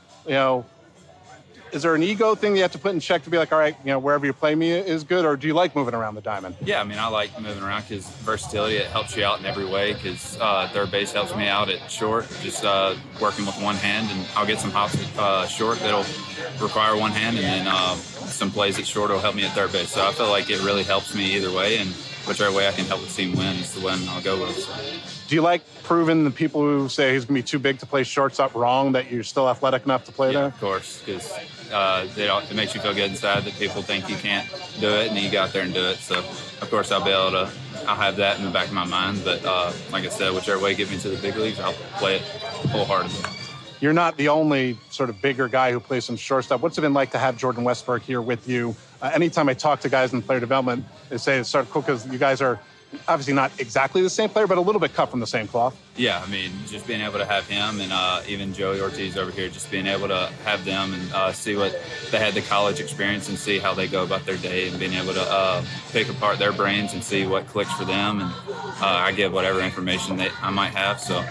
Is there an ego thing you have to put in check to be like, all right, wherever you play me is good, or do you like moving around the diamond? Yeah, I mean, I like moving around because versatility, it helps you out in every way because third base helps me out at short, just working with one hand, and I'll get some hops at short that'll require one hand, and then some plays at short will help me at third base. So I feel like it really helps me either way, and whichever way I can help the team win is the one I'll go with. So. Do you like proving the people who say he's going to be too big to play shortstop wrong that you're still athletic enough to play there? Of course, because it makes you feel good inside that people think you can't do it, and you go out there and do it. So, of course, I'll be able to I'll have that in the back of my mind. But like I said, whichever way get me to the big leagues, I'll play it wholeheartedly. You're not the only sort of bigger guy who plays some shortstop. What's it been like to have Jordan Westburg here with you? Anytime I talk to guys in player development, they say it's sort of cool because you guys are obviously not exactly the same player, but a little bit cut from the same cloth. Yeah, I mean, just being able to have him and even Joey Ortiz over here, just being able to have them and see what they had the college experience and see how they go about their day and being able to pick apart their brains and see what clicks for them. And I give whatever information I might have. So,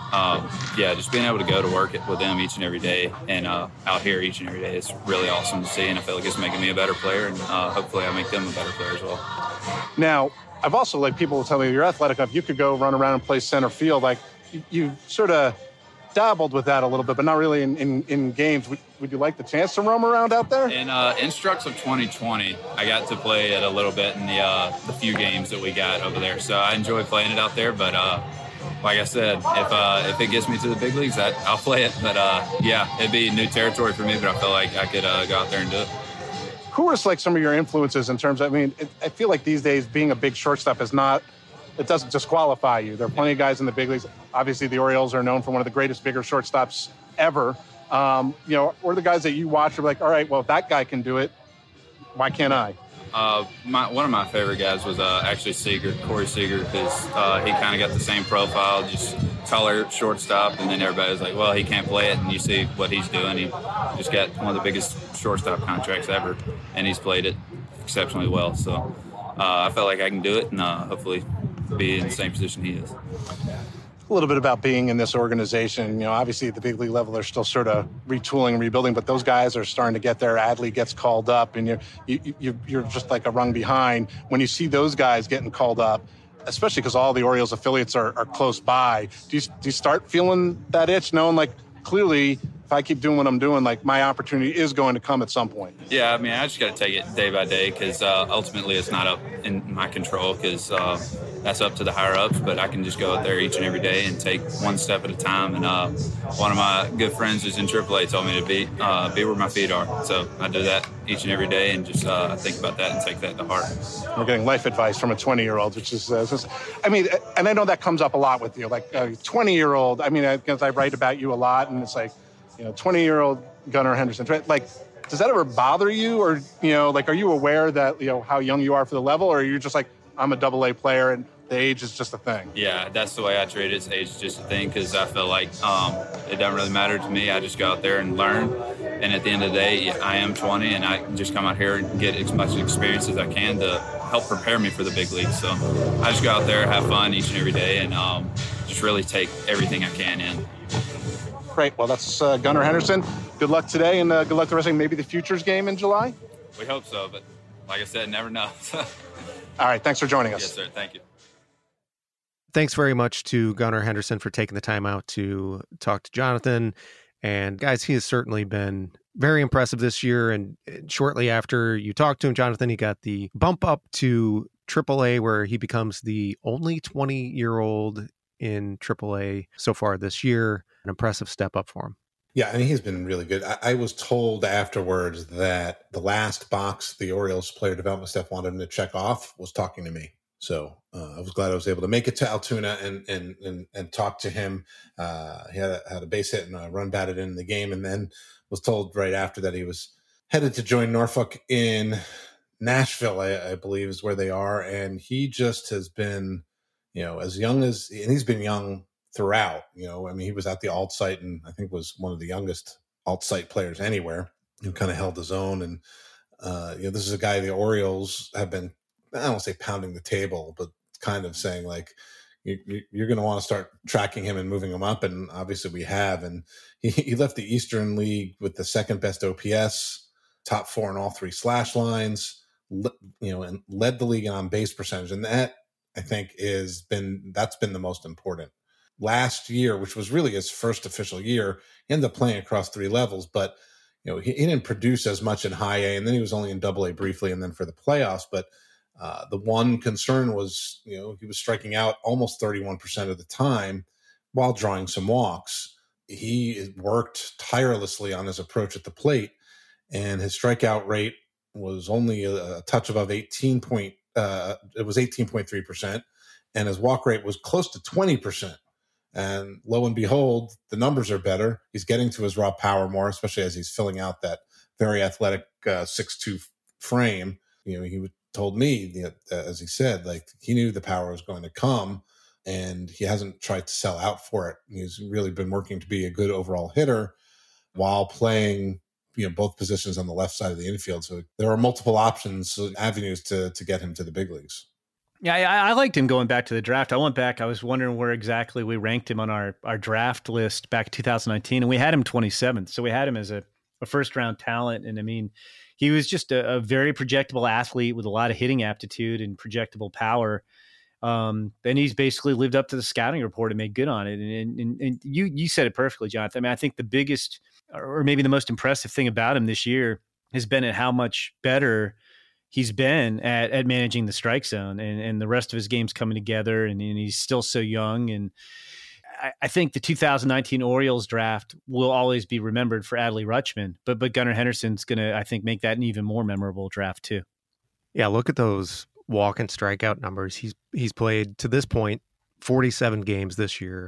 just being able to go to work with them each and every day and out here each and every day is really awesome to see. And I feel like it's making me a better player and hopefully I make them a better player as well. Now, I've also, like, people will tell me you're athletic enough, you could go run around and play center field. Like, you sort of dabbled with that a little bit, but not really in games. Would you like the chance to roam around out there? In Instructs of 2020, I got to play it a little bit in the few games that we got over there. So I enjoy playing it out there, but like I said, if it gets me to the big leagues, I'll play it. But it'd be new territory for me, but I feel like I could go out there and do it. Who are like some of your influences in terms of, I feel like these days being a big shortstop it doesn't disqualify you. There are plenty of guys in the big leagues. Obviously, the Orioles are known for one of the greatest bigger shortstops ever. Or the guys that you watch are like, all right, well, if that guy can do it, why can't I? One of my favorite guys was actually Corey Seager, because he kind of got the same profile, just taller shortstop, and then everybody was like, well, he can't play it, and you see what he's doing. He just got one of the biggest shortstop contracts ever, and he's played it exceptionally well. So I felt like I can do it and hopefully be in the same position he is. A little bit about being in this organization. Obviously at the big league level, they're still sort of retooling and rebuilding, but those guys are starting to get there. Adley gets called up, and you're just like a rung behind. When you see those guys getting called up, especially because all the Orioles affiliates are close by, do you start feeling that itch, knowing like clearly if I keep doing what I'm doing, like my opportunity is going to come at some point? Yeah, I just got to take it day by day because ultimately it's not up in my control because that's up to the higher ups, but I can just go out there each and every day and take one step at a time. And one of my good friends who's in AAA told me to be where my feet are. So I do that each and every day and just think about that and take that to heart. We're getting life advice from a 20-year-old, which is, and I know that comes up a lot with you, like a 20-year-old. Because I write about you a lot, and it's like, 20-year-old Gunnar Henderson. Like, does that ever bother you? Or, are you aware that, how young you are for the level? Or are you just like, I'm a AA player and the age is just a thing? Yeah, that's the way I treat it. Age is just a thing because I feel like it doesn't really matter to me. I just go out there and learn. And at the end of the day, I am 20, and I just come out here and get as much experience as I can to help prepare me for the big leagues. So I just go out there, have fun each and every day, and just really take everything I can in. Great. Well, that's Gunnar Henderson. Good luck today, and good luck the rest of maybe the Futures game in July. We hope so, but like I said, never know. All right. Thanks for joining us. Yes, sir. Thank you. Thanks very much to Gunnar Henderson for taking the time out to talk to Jonathan. And guys, he has certainly been very impressive this year. And shortly after you talked to him, Jonathan, he got the bump up to AAA, where he becomes the only 20-year-old in AAA so far this year. An impressive step up for him. Yeah, he's been really good. I was told afterwards that the last box the Orioles player development staff wanted him to check off was talking to me. So I was glad I was able to make it to Altoona and talk to him. He had a base hit and a run batted in the game, and then was told right after that he was headed to join Norfolk in Nashville, I believe is where they are. And he just has been, as young as, and he's been young throughout, he was at the alt site and I think was one of the youngest alt site players anywhere who kind of held his own. And, this is a guy the Orioles have been, I don't want to say pounding the table, but kind of saying like, you're going to want to start tracking him and moving him up. And obviously we have, and he left the Eastern League with the second best OPS, top 4 in all 3 slash lines, and led the league in on base percentage. And that I think that's been the most important. Last year, which was really his first official year, he ended up playing across 3 levels, but he didn't produce as much in high A, and then he was only in AA briefly, and then for the playoffs. But the one concern was, he was striking out almost 31% of the time while drawing some walks. He worked tirelessly on his approach at the plate, and his strikeout rate was only a touch above 18.8 it was 18.3%, and his walk rate was close to 20%. And lo and behold, the numbers are better. He's getting to his raw power more, especially as he's filling out that very athletic 6'2" frame. He told me, as he said, like he knew the power was going to come, and he hasn't tried to sell out for it. He's really been working to be a good overall hitter while playing, both positions on the left side of the infield. So there are multiple options, avenues to get him to the big leagues. Yeah, I liked him going back to the draft. I went back. I was wondering where exactly we ranked him on our draft list back in 2019, and we had him 27th. So we had him as a first-round talent. And, I mean, he was just a very projectable athlete with a lot of hitting aptitude and projectable power. Then he's basically lived up to the scouting report and made good on it. And you said it perfectly, Jonathan. I mean, I think the biggest or maybe the most impressive thing about him this year has been at how much better he's been at managing the strike zone, and the rest of his game's coming together, and he's still so young. And I think the 2019 Orioles draft will always be remembered for Adley Rutschman, but Gunnar Henderson's going to, I think, make that an even more memorable draft too. Yeah, look at those walk and strikeout numbers. He's played to this point 47 games this year,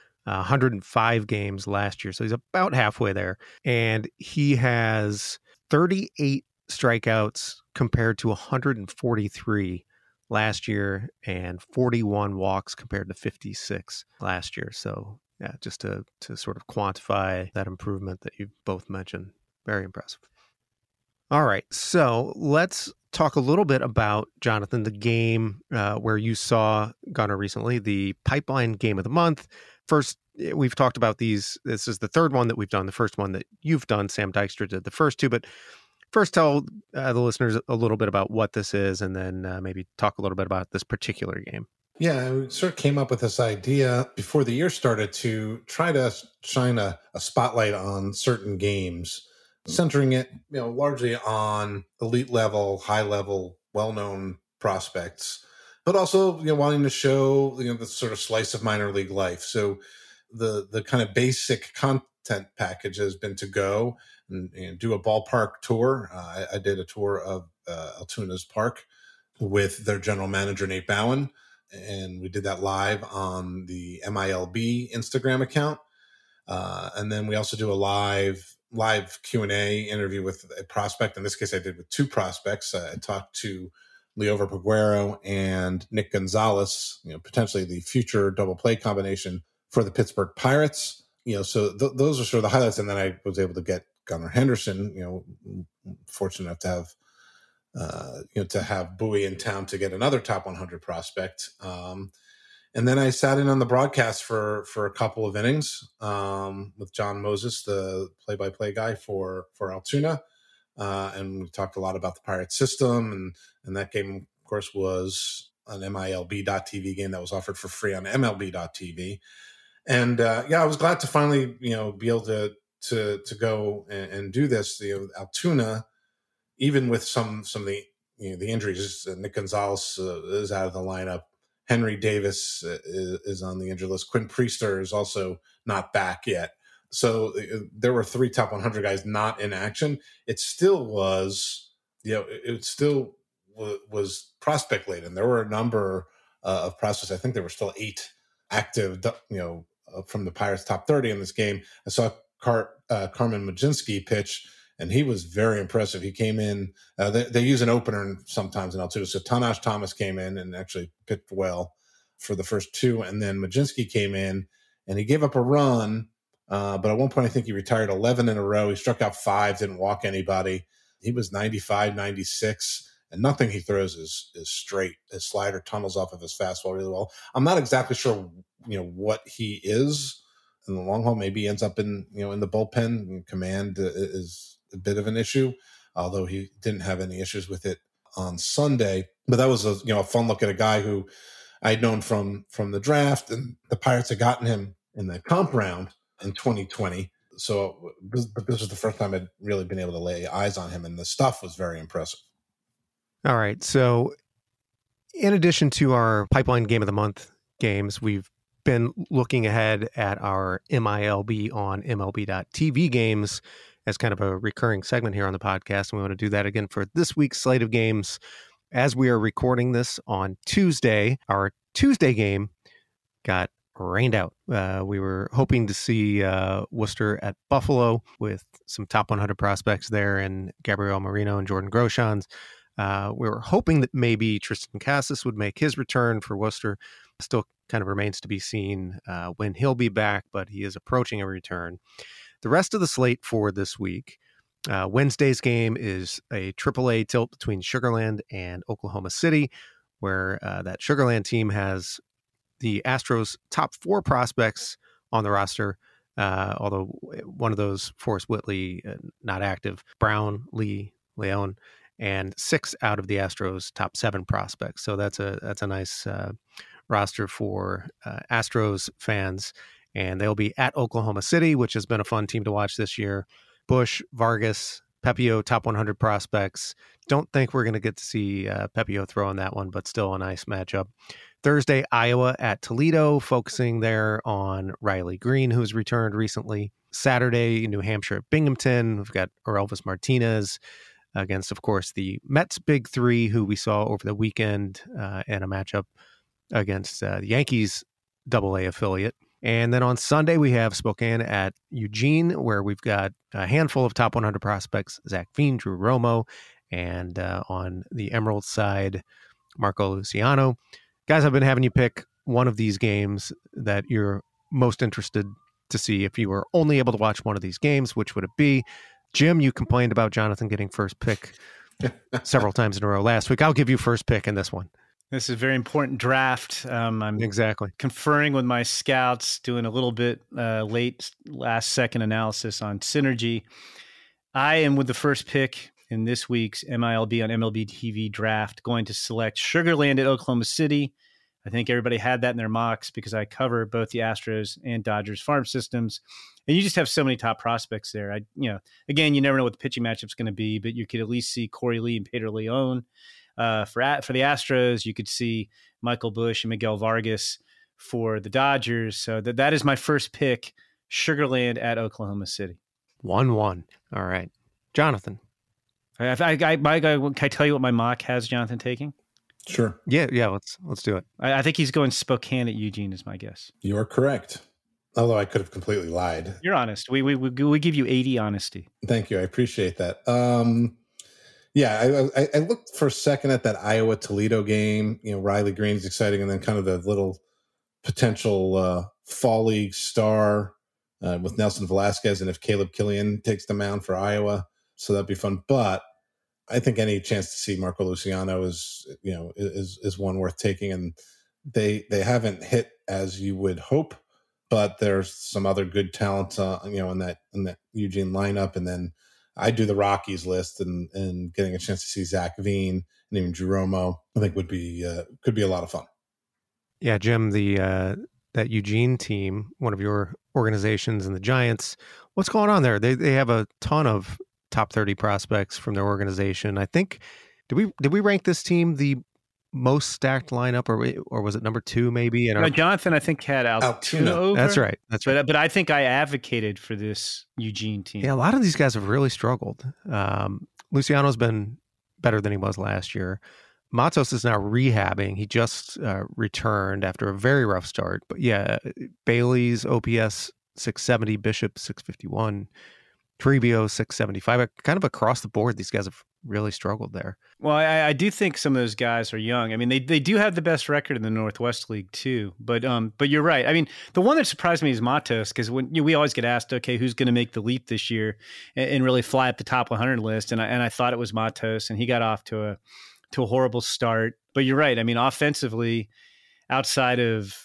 105 games last year. So he's about halfway there. And he has 38 strikeouts compared to 143 last year and 41 walks compared to 56 last year. So yeah, just to sort of quantify that improvement that you both mentioned. Very impressive. All right, so let's talk a little bit about, Jonathan, the game where you saw Gunnar recently, the Pipeline Game of the Month. First, we've talked about these. This is the third one that we've done. The first one that you've done, Sam Dykstra did the first two. But first, tell the listeners a little bit about what this is, and then maybe talk a little bit about this particular game. Yeah, we sort of came up with this idea before the year started to try to shine a spotlight on certain games, centering it, largely on elite level, high level, well-known prospects, but also, wanting to show, the sort of slice of minor league life. So the kind of basic content package has been to go and do a ballpark tour. I did a tour of Altoonah's park with their general manager, Nate Bowen, and we did that live on the MILB Instagram account. And then we also do a live Q&A interview with a prospect. In this case, I did with two prospects. I talked to Liover Peguero and Nick Gonzalez, potentially the future double play combination for the Pittsburgh Pirates. So those are sort of the highlights. And then I was able to get Gunnar Henderson, fortunate enough to have, to have Bowie in town to get another top 100 prospect. And then I sat in on the broadcast for a couple of innings with John Moses, the play-by-play guy for Altoona. And we talked a lot about the Pirate system. And that game, of course, was an MILB.TV game that was offered for free on MLB.TV. And I was glad to finally, be able to go and do this. Altoona, even with some of the the injuries, Nick Gonzalez is out of the lineup. Henry Davis is on the injured list. Quinn Priester is also not back yet. So there were 3 top 100 guys not in action. It still was, was prospect laden. There were a number of prospects. I think there were still 8 active, from the Pirates top 30 in this game. I saw Carmen Mlodzinski pitch, and he was very impressive. He came in, they use an opener sometimes in Altoona. So Tanash Thomas came in and actually pitched well for the first 2. And then Mlodzinski came in and he gave up a run. But at one point, I think he retired 11 in a row. He struck out 5, didn't walk anybody. He was 95, 96, and nothing he throws is straight. His slider tunnels off of his fastball really well. I'm not exactly sure, what he is in the long haul. Maybe he ends up in the bullpen. Command is a bit of an issue, although he didn't have any issues with it on Sunday. But that was a fun look at a guy who I'd known from the draft, and the Pirates had gotten him in the comp round in 2020. So this was the first time I'd really been able to lay eyes on him, and the stuff was very impressive. All right. So in addition to our Pipeline Game of the Month games, we've been looking ahead at our MILB on MLB.TV games as kind of a recurring segment here on the podcast. And we want to do that again for this week's slate of games. As we are recording this on Tuesday, our Tuesday game got rained out. We were hoping to see Worcester at Buffalo with some top 100 prospects there, and Gabriel Marino and Jordan Groshans. We were hoping that maybe Tristan Cassis would make his return for Worcester. Still kind of remains to be seen when he'll be back, but he is approaching a return. The rest of the slate for this week, Wednesday's game is a AAA tilt between Sugar Land and Oklahoma City, where that Sugar Land team has the Astros' top 4 prospects on the roster, although one of those, Forrest Whitley, not active, Brown, Lee, Leon, and 6 out of the Astros' top 7 prospects. So that's a nice roster for Astros fans. And they'll be at Oklahoma City, which has been a fun team to watch this year. Bush, Vargas, Pepio, top 100 prospects. Don't think we're going to get to see Pepio throw in that one, but still a nice matchup. Thursday, Iowa at Toledo, focusing there on Riley Green, who's returned recently. Saturday, New Hampshire at Binghamton. We've got Orelvis Martinez against, of course, the Mets Big Three, who we saw over the weekend in a matchup against the Yankees AA affiliate. And then on Sunday, we have Spokane at Eugene, where we've got a handful of top 100 prospects, Zach Veen, Drew Romo, and on the Emerald side, Marco Luciano. Guys, I've been having you pick one of these games that you're most interested to see. If you were only able to watch one of these games, which would it be? Jim, you complained about Jonathan getting first pick several times in a row last week. I'll give you first pick in this one. This is a very important draft. I'm exactly conferring with my scouts, doing a little bit late last second analysis on synergy. I am with the first pick in this week's MILB on MLB TV draft, going to select Sugar Land at Oklahoma City. I think everybody had that in their mocks because I cover both the Astros and Dodgers farm systems. And you just have so many top prospects there. Again, you never know what the pitching matchup's going to be, but you could at least see Corey Lee and Pedro Leon. For the Astros, you could see Michael Bush and Miguel Vargas for the Dodgers. So that is my first pick, Sugar Land at Oklahoma City. 1-1. All right. Jonathan. Can I tell you what my mock has Jonathan taking? Sure. Yeah, let's do it. I think he's going Spokane at Eugene is my guess. You are correct. Although I could have completely lied. You're honest. We give you 80 honesty. Thank you. I appreciate that. Yeah, I looked for a second at that Iowa-Toledo game. Riley Green's exciting, and then kind of the little potential fall league star with Nelson Velasquez, and if Caleb Killian takes the mound for Iowa, so that'd be fun. But I think any chance to see Marco Luciano is one worth taking, and they haven't hit as you would hope, but there's some other good talent, in that Eugene lineup, and then I do the Rockies list, and getting a chance to see Zach Veen and even Drew Romo, I think could be a lot of fun. Yeah, Jim, that Eugene team, one of your organizations, and the Giants, what's going on there? They have a ton of top 30 prospects from their organization. I think did we rank this team the most stacked lineup, or was it number 2 maybe? And Jonathan, I think, had Altoona over. That's right. But I think I advocated for this Eugene team. Yeah, a lot of these guys have really struggled. Luciano's been better than he was last year. Matos is now rehabbing. He just returned after a very rough start. But yeah, Bailey's OPS 670, Bishop 651, Trebio 675. Kind of across the board, these guys have really struggled there. Well, I do think some of those guys are young. I mean, they do have the best record in the Northwest League too. But you're right. I mean, the one that surprised me is Matos, because when we always get asked, okay, who's going to make the leap this year and really fly up the top 100 list, and I thought it was Matos, and he got off to a horrible start. But you're right. I mean, offensively, outside of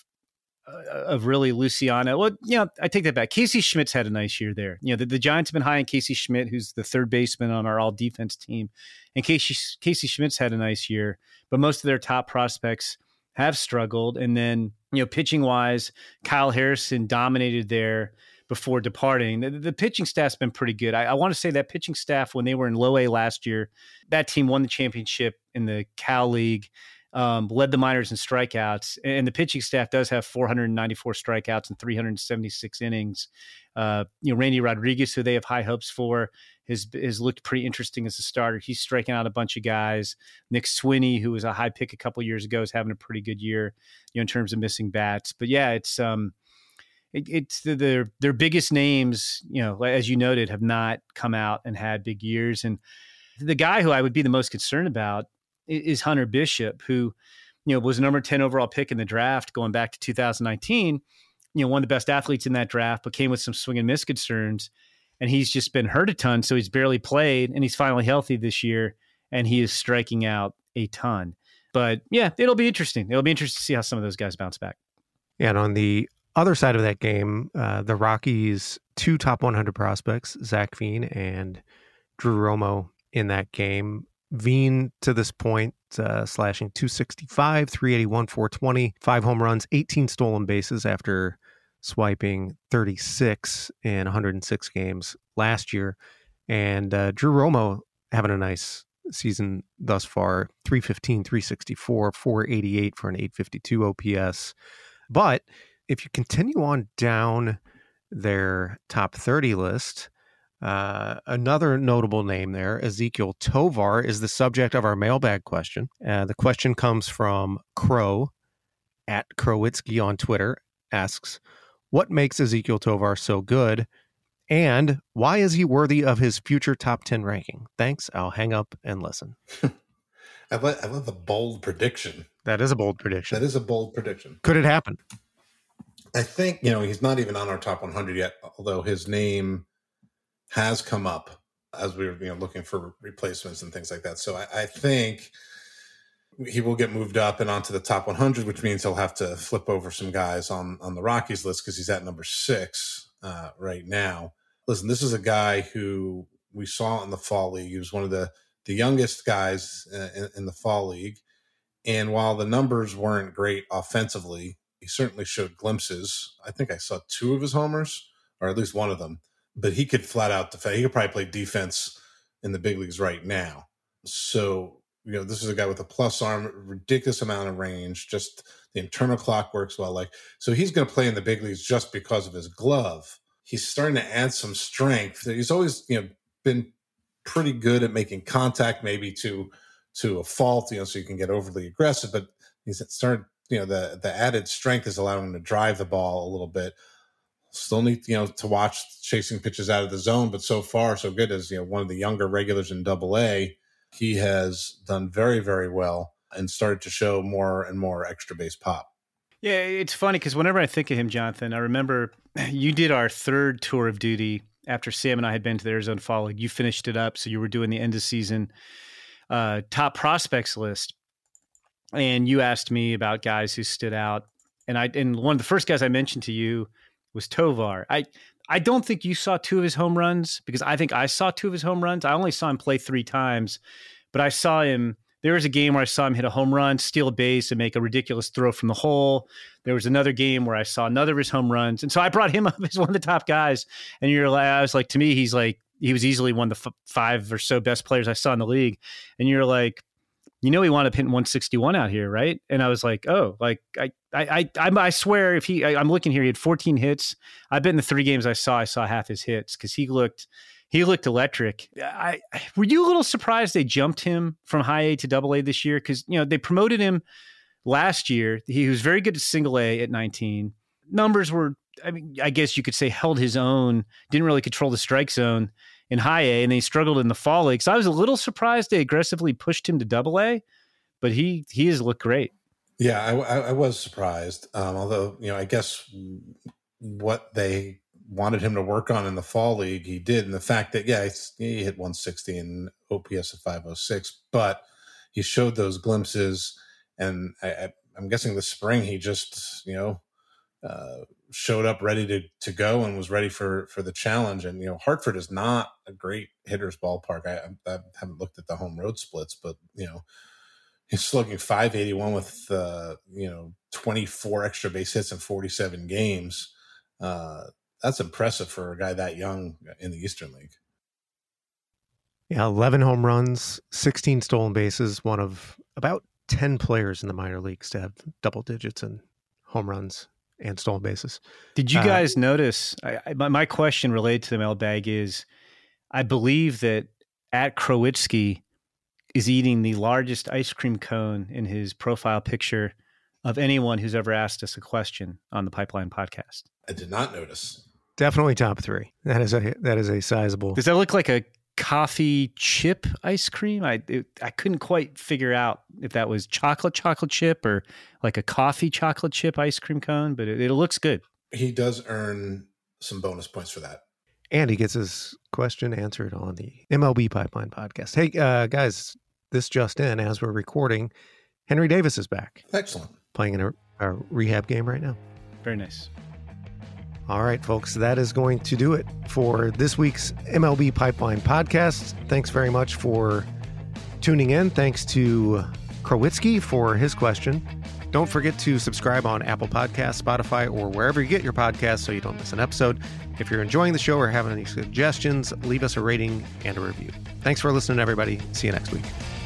really Luciano. Well, I take that back. Casey Schmidt's had a nice year there. The Giants have been high on Casey Schmidt, who's the third baseman on our all defense team. And Casey Schmidt's had a nice year, but most of their top prospects have struggled. And then, pitching wise, Kyle Harrison dominated there before departing. The pitching staff's been pretty good. I want to say that pitching staff, when they were in low A last year, that team won the championship in the Cal League. led the minors in strikeouts, and the pitching staff does have 494 strikeouts and 376 innings. Randy Rodriguez, who they have high hopes for, has looked pretty interesting as a starter. He's striking out a bunch of guys. Nick Swinney, who was a high pick a couple of years ago, is having a pretty good year, in terms of missing bats. But yeah, it's their biggest names, as you noted, have not come out and had big years. And the guy who I would be the most concerned about is Hunter Bishop, who, was a number 10 overall pick in the draft going back to 2019, one of the best athletes in that draft, but came with some swing and miss concerns. And he's just been hurt a ton, so he's barely played, and he's finally healthy this year, and he is striking out a ton. But yeah, it'll be interesting. It'll be interesting to see how some of those guys bounce back. Yeah, and on the other side of that game, the Rockies' 2 top 100 prospects, Zach Veen and Drew Romo, in that game. Veen, to this point, slashing 265, 381, 420, 5 home runs, 18 stolen bases after swiping 36 in 106 games last year. And Drew Romo having a nice season thus far, 315, 364, 488 for an 852 OPS. But if you continue on down their top 30 list, another notable name there, Ezequiel Tovar, is the subject of our mailbag question. The question comes from Crow, at Krowitsky on Twitter, asks, what makes Ezequiel Tovar so good, and why is he worthy of his future top 10 ranking? Thanks. I'll hang up and listen. I love the bold prediction. That is a bold prediction. That is a bold prediction. Could it happen? I think, he's not even on our top 100 yet, although his name has come up as we were looking for replacements and things like that. So I think he will get moved up and onto the top 100, which means he'll have to flip over some guys on the Rockies list because he's at number 6 right now. Listen, this is a guy who we saw in the fall league. He was one of the youngest guys in the fall league. And while the numbers weren't great offensively, he certainly showed glimpses. I think I saw 2 of his homers, or at least one of them. But he could flat out defend. He could probably play defense in the big leagues right now. So, this is a guy with a plus arm, ridiculous amount of range. Just the internal clock works well. So he's going to play in the big leagues just because of his glove. He's starting to add some strength. He's always, been pretty good at making contact, maybe to a fault, so you can get overly aggressive. But he's started, the added strength is allowing him to drive the ball a little bit. Still need, to watch chasing pitches out of the zone, but so far so good. As one of the younger regulars in Double-A, he has done very, very well and started to show more and more extra base pop. Yeah, it's funny because whenever I think of him, Jonathan, I remember you did our 3rd tour of duty after Sam and I had been to the Arizona Fall League. You finished it up, so you were doing the end of season top prospects list, and you asked me about guys who stood out, and one of the first guys I mentioned to you was Tovar. I don't think you saw 2 of his home runs, because I think I saw 2 of his home runs. I only saw him play 3 times, but I saw him. There was a game where I saw him hit a home run, steal a base, and make a ridiculous throw from the hole. There was another game where I saw another of his home runs. And so I brought him up as one of the top guys. And I was like, to me, he was easily one of the 5 or so best players I saw in the league. And you're like, he wound up hitting 161 out here, right? And I was like, oh, I swear I'm looking here, he had 14 hits. I bet in the 3 games I saw half his hits because he looked electric. Were you a little surprised they jumped him from high A to Double-A this year? Because, they promoted him last year. He was very good at single A at 19. Numbers were, I guess you could say, held his own, didn't really control the strike zone in high A, and they struggled in the fall league. So I was a little surprised they aggressively pushed him to Double-A, but he has looked great. Yeah, I was surprised. Although, I guess what they wanted him to work on in the fall league, he did. And the fact that, he hit 160 and OPS of 506, but he showed those glimpses. And I'm guessing this spring he just, showed up ready to go and was ready for the challenge. And, Hartford is not a great hitter's ballpark. I haven't looked at the home road splits, but, he's slugging .581 with, 24 extra base hits in 47 games. That's impressive for a guy that young in the Eastern League. Yeah, 11 home runs, 16 stolen bases, one of about 10 players in the minor leagues to have double digits in home runs and stolen bases. Did you guys notice, my question related to the mailbag is, I believe that at Krowitzki is eating the largest ice cream cone in his profile picture of anyone who's ever asked us a question on the Pipeline podcast. I did not notice. Definitely top 3. That is a sizable. Does that look like a coffee chip ice cream? I couldn't quite figure out if that was chocolate chip or like a coffee chocolate chip ice cream cone, but it looks good. He does earn some bonus points for that. And he gets his question answered on the MLB Pipeline podcast. Hey, guys, this just in, as we're recording, Henry Davis is back. Excellent. Playing in a rehab game right now. Very nice. All right, folks, that is going to do it for this week's MLB Pipeline podcast. Thanks very much for tuning in. Thanks to Krowitzki for his question. Don't forget to subscribe on Apple Podcasts, Spotify, or wherever you get your podcasts so you don't miss an episode. If you're enjoying the show or having any suggestions, leave us a rating and a review. Thanks for listening, everybody. See you next week.